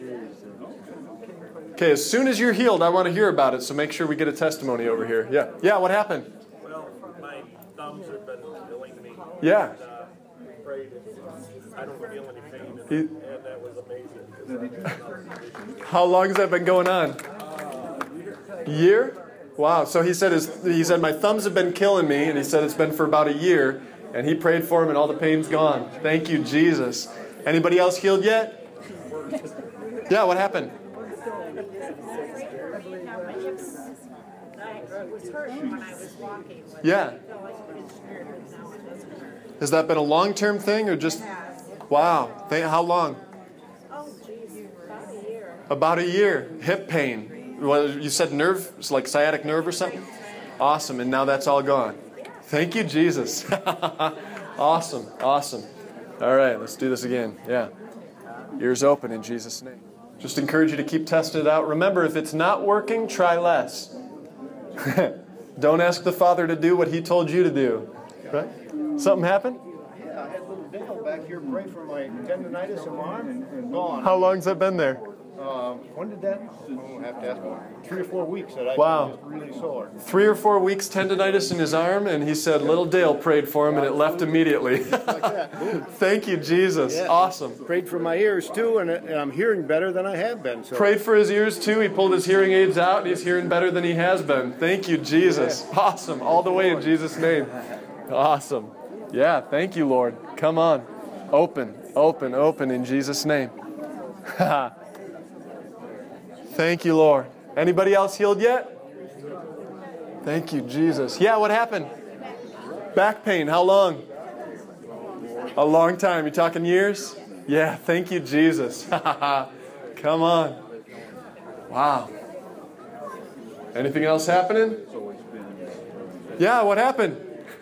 Okay, as soon as you're healed, I want to hear about it, so make sure we get a testimony over here. Yeah. Yeah, what happened? Well, my thumbs have been killing me. Yeah. And, uh, I prayed, and I don't feel any pain, and, He, and that was amazing. How long has that been going on? A year? Wow. So he said his, he said my thumbs have been killing me, and he said it's been for about a year, and he prayed for him, and all the pain's gone. Thank you, Jesus. Anybody else healed yet? Yeah, what happened? Yeah. Has that been a long-term thing or just? Wow. How long? Oh, geez, about a year. About a year. Hip pain. Well, you said nerve, it's like sciatic nerve or something? Awesome. And now that's all gone. Thank you, Jesus. Awesome. Awesome. All right. Let's do this again. Yeah. Ears open in Jesus' name. Just encourage you to keep testing it out. Remember, if it's not working, try less. Don't ask the Father to do what He told you to do. Right? Something happened? Yeah, I had a little Dale back here pray for my tendonitis in my arm and, and gone. How long's that been there? Uh, when did that? I'll have to ask him. Three or four weeks that I Wow. was just really sore. Three or four weeks tendonitis in his arm, and he said little Dale prayed for him, and it left immediately. Like that. Boom. Thank you, Jesus. Yeah. Awesome. Prayed for my ears too, and, and I'm hearing better than I have been. So. Prayed for his ears too. He pulled his hearing aids out, and he's hearing better than he has been. Thank you, Jesus. Awesome. All the way in Jesus' name. Awesome. Yeah, thank you, Lord. Come on. Open, open, open in Jesus' name. Thank you, Lord. Anybody else healed yet? Thank you, Jesus. Yeah, what happened? Back pain. How long? A long time. You talking years? Yeah, thank you, Jesus. Come on. Wow. Anything else happening? Yeah, what happened?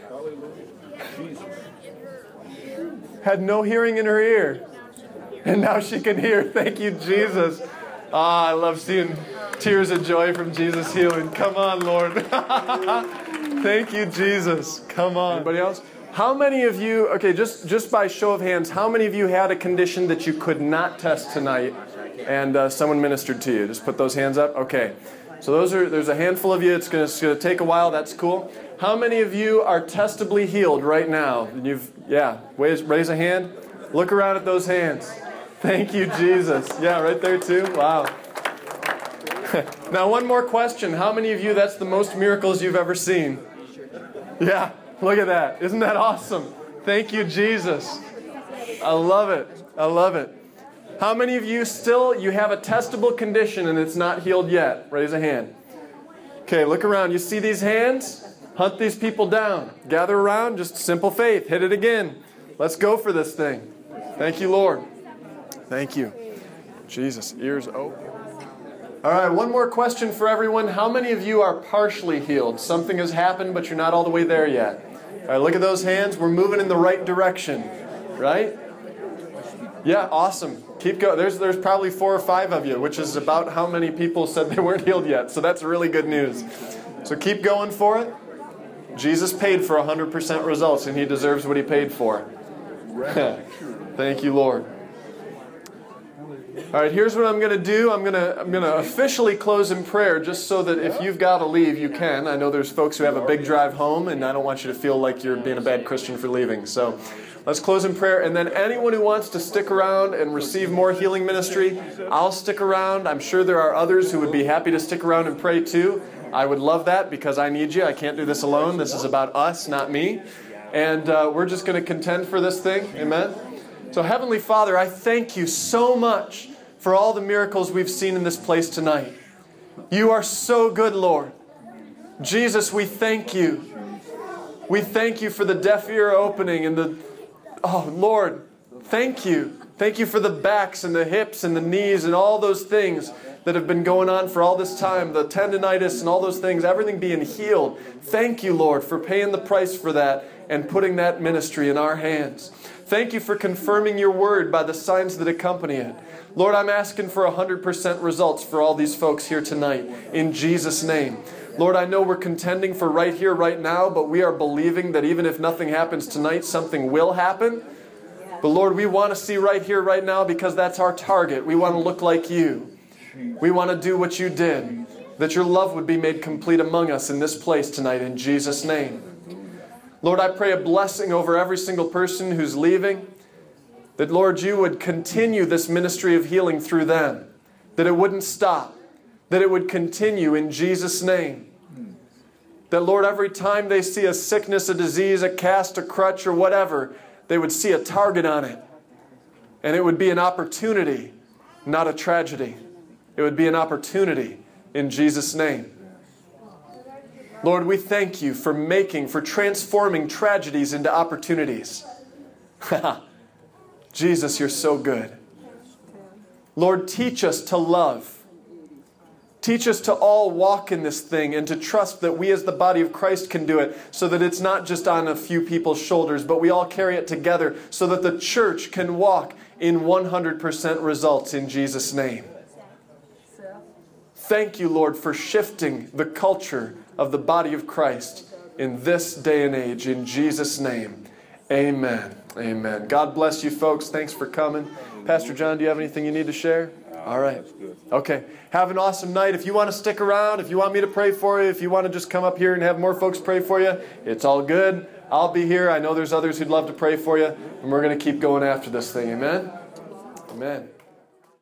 Had no hearing in her ear. And now she can hear. Thank you, Jesus. Ah, I love seeing tears of joy from Jesus healing. Come on, Lord. Thank you, Jesus. Come on. Anybody else? How many of you, okay, just, just by show of hands, how many of you had a condition that you could not test tonight and uh, someone ministered to you? Just put those hands up. Okay. So those are, there's a handful of you. It's going to take a while. That's cool. How many of you are testably healed right now? And you've, yeah, raise, raise a hand. Look around at those hands. Thank you, Jesus. Yeah, right there too. Wow. Now, one more question. How many of you, that's the most miracles you've ever seen? Yeah, look at that. Isn't that awesome? Thank you, Jesus. I love it. I love it. How many of you still, you have a testable condition and it's not healed yet? Raise a hand. Okay, look around. You see these hands? Hunt these people down. Gather around. Just simple faith. Hit it again. Let's go for this thing. Thank you, Lord. Thank you. Jesus, ears open. All right, one more question for everyone. How many of you are partially healed? Something has happened, but you're not all the way there yet. All right, look at those hands. We're moving in the right direction. right? Yeah, awesome. Keep going. There's, there's probably four or five of you, which is about how many people said they weren't healed yet. So that's really good news. So keep going for it. Jesus paid for one hundred percent results, and He deserves what He paid for. Thank you, Lord. All right, here's what I'm going to do. I'm going to I'm going to officially close in prayer, just so that if you've got to leave, you can. I know there's folks who have a big drive home, and I don't want you to feel like you're being a bad Christian for leaving. So let's close in prayer, and then anyone who wants to stick around and receive more healing ministry, I'll stick around. I'm sure there are others who would be happy to stick around and pray too. I would love that because I need you. I can't do this alone. This is about us, not me. And uh, we're just going to contend for this thing. Amen? So Heavenly Father, I thank you so much for all the miracles we've seen in this place tonight. You are so good, Lord. Jesus, we thank you. We thank you for the deaf ear opening and the... Oh, Lord, thank you. Thank you for the backs and the hips and the knees and all those things that have been going on for all this time, the tendonitis and all those things, everything being healed. Thank you, Lord, for paying the price for that and putting that ministry in our hands. Thank you for confirming your word by the signs that accompany it. Lord, I'm asking for one hundred percent results for all these folks here tonight, in Jesus' name. Lord, I know we're contending for right here, right now, but we are believing that even if nothing happens tonight, something will happen. But Lord, we want to see right here, right now, because that's our target. We want to look like you. We want to do what you did, that your love would be made complete among us in this place tonight, in Jesus' name. Lord, I pray a blessing over every single person who's leaving, that, Lord, you would continue this ministry of healing through them, that it wouldn't stop, that it would continue in Jesus' name. That, Lord, every time they see a sickness, a disease, a cast, a crutch, or whatever, they would see a target on it. And it would be an opportunity, not a tragedy. It would be an opportunity in Jesus' name. Lord, we thank you for making, for transforming tragedies into opportunities. Jesus, you're so good. Lord, teach us to love. Teach us to all walk in this thing and to trust that we as the body of Christ can do it, so that it's not just on a few people's shoulders, but we all carry it together so that the church can walk in one hundred percent results in Jesus' name. Thank you, Lord, for shifting the culture of the body of Christ in this day and age. In Jesus' name, amen. Amen. God bless you, folks. Thanks for coming. Pastor John, do you have anything you need to share? All right. Okay. Have an awesome night. If you want to stick around, if you want me to pray for you, if you want to just come up here and have more folks pray for you, it's all good. I'll be here. I know there's others who'd love to pray for you, and we're going to keep going after this thing. Amen? Amen.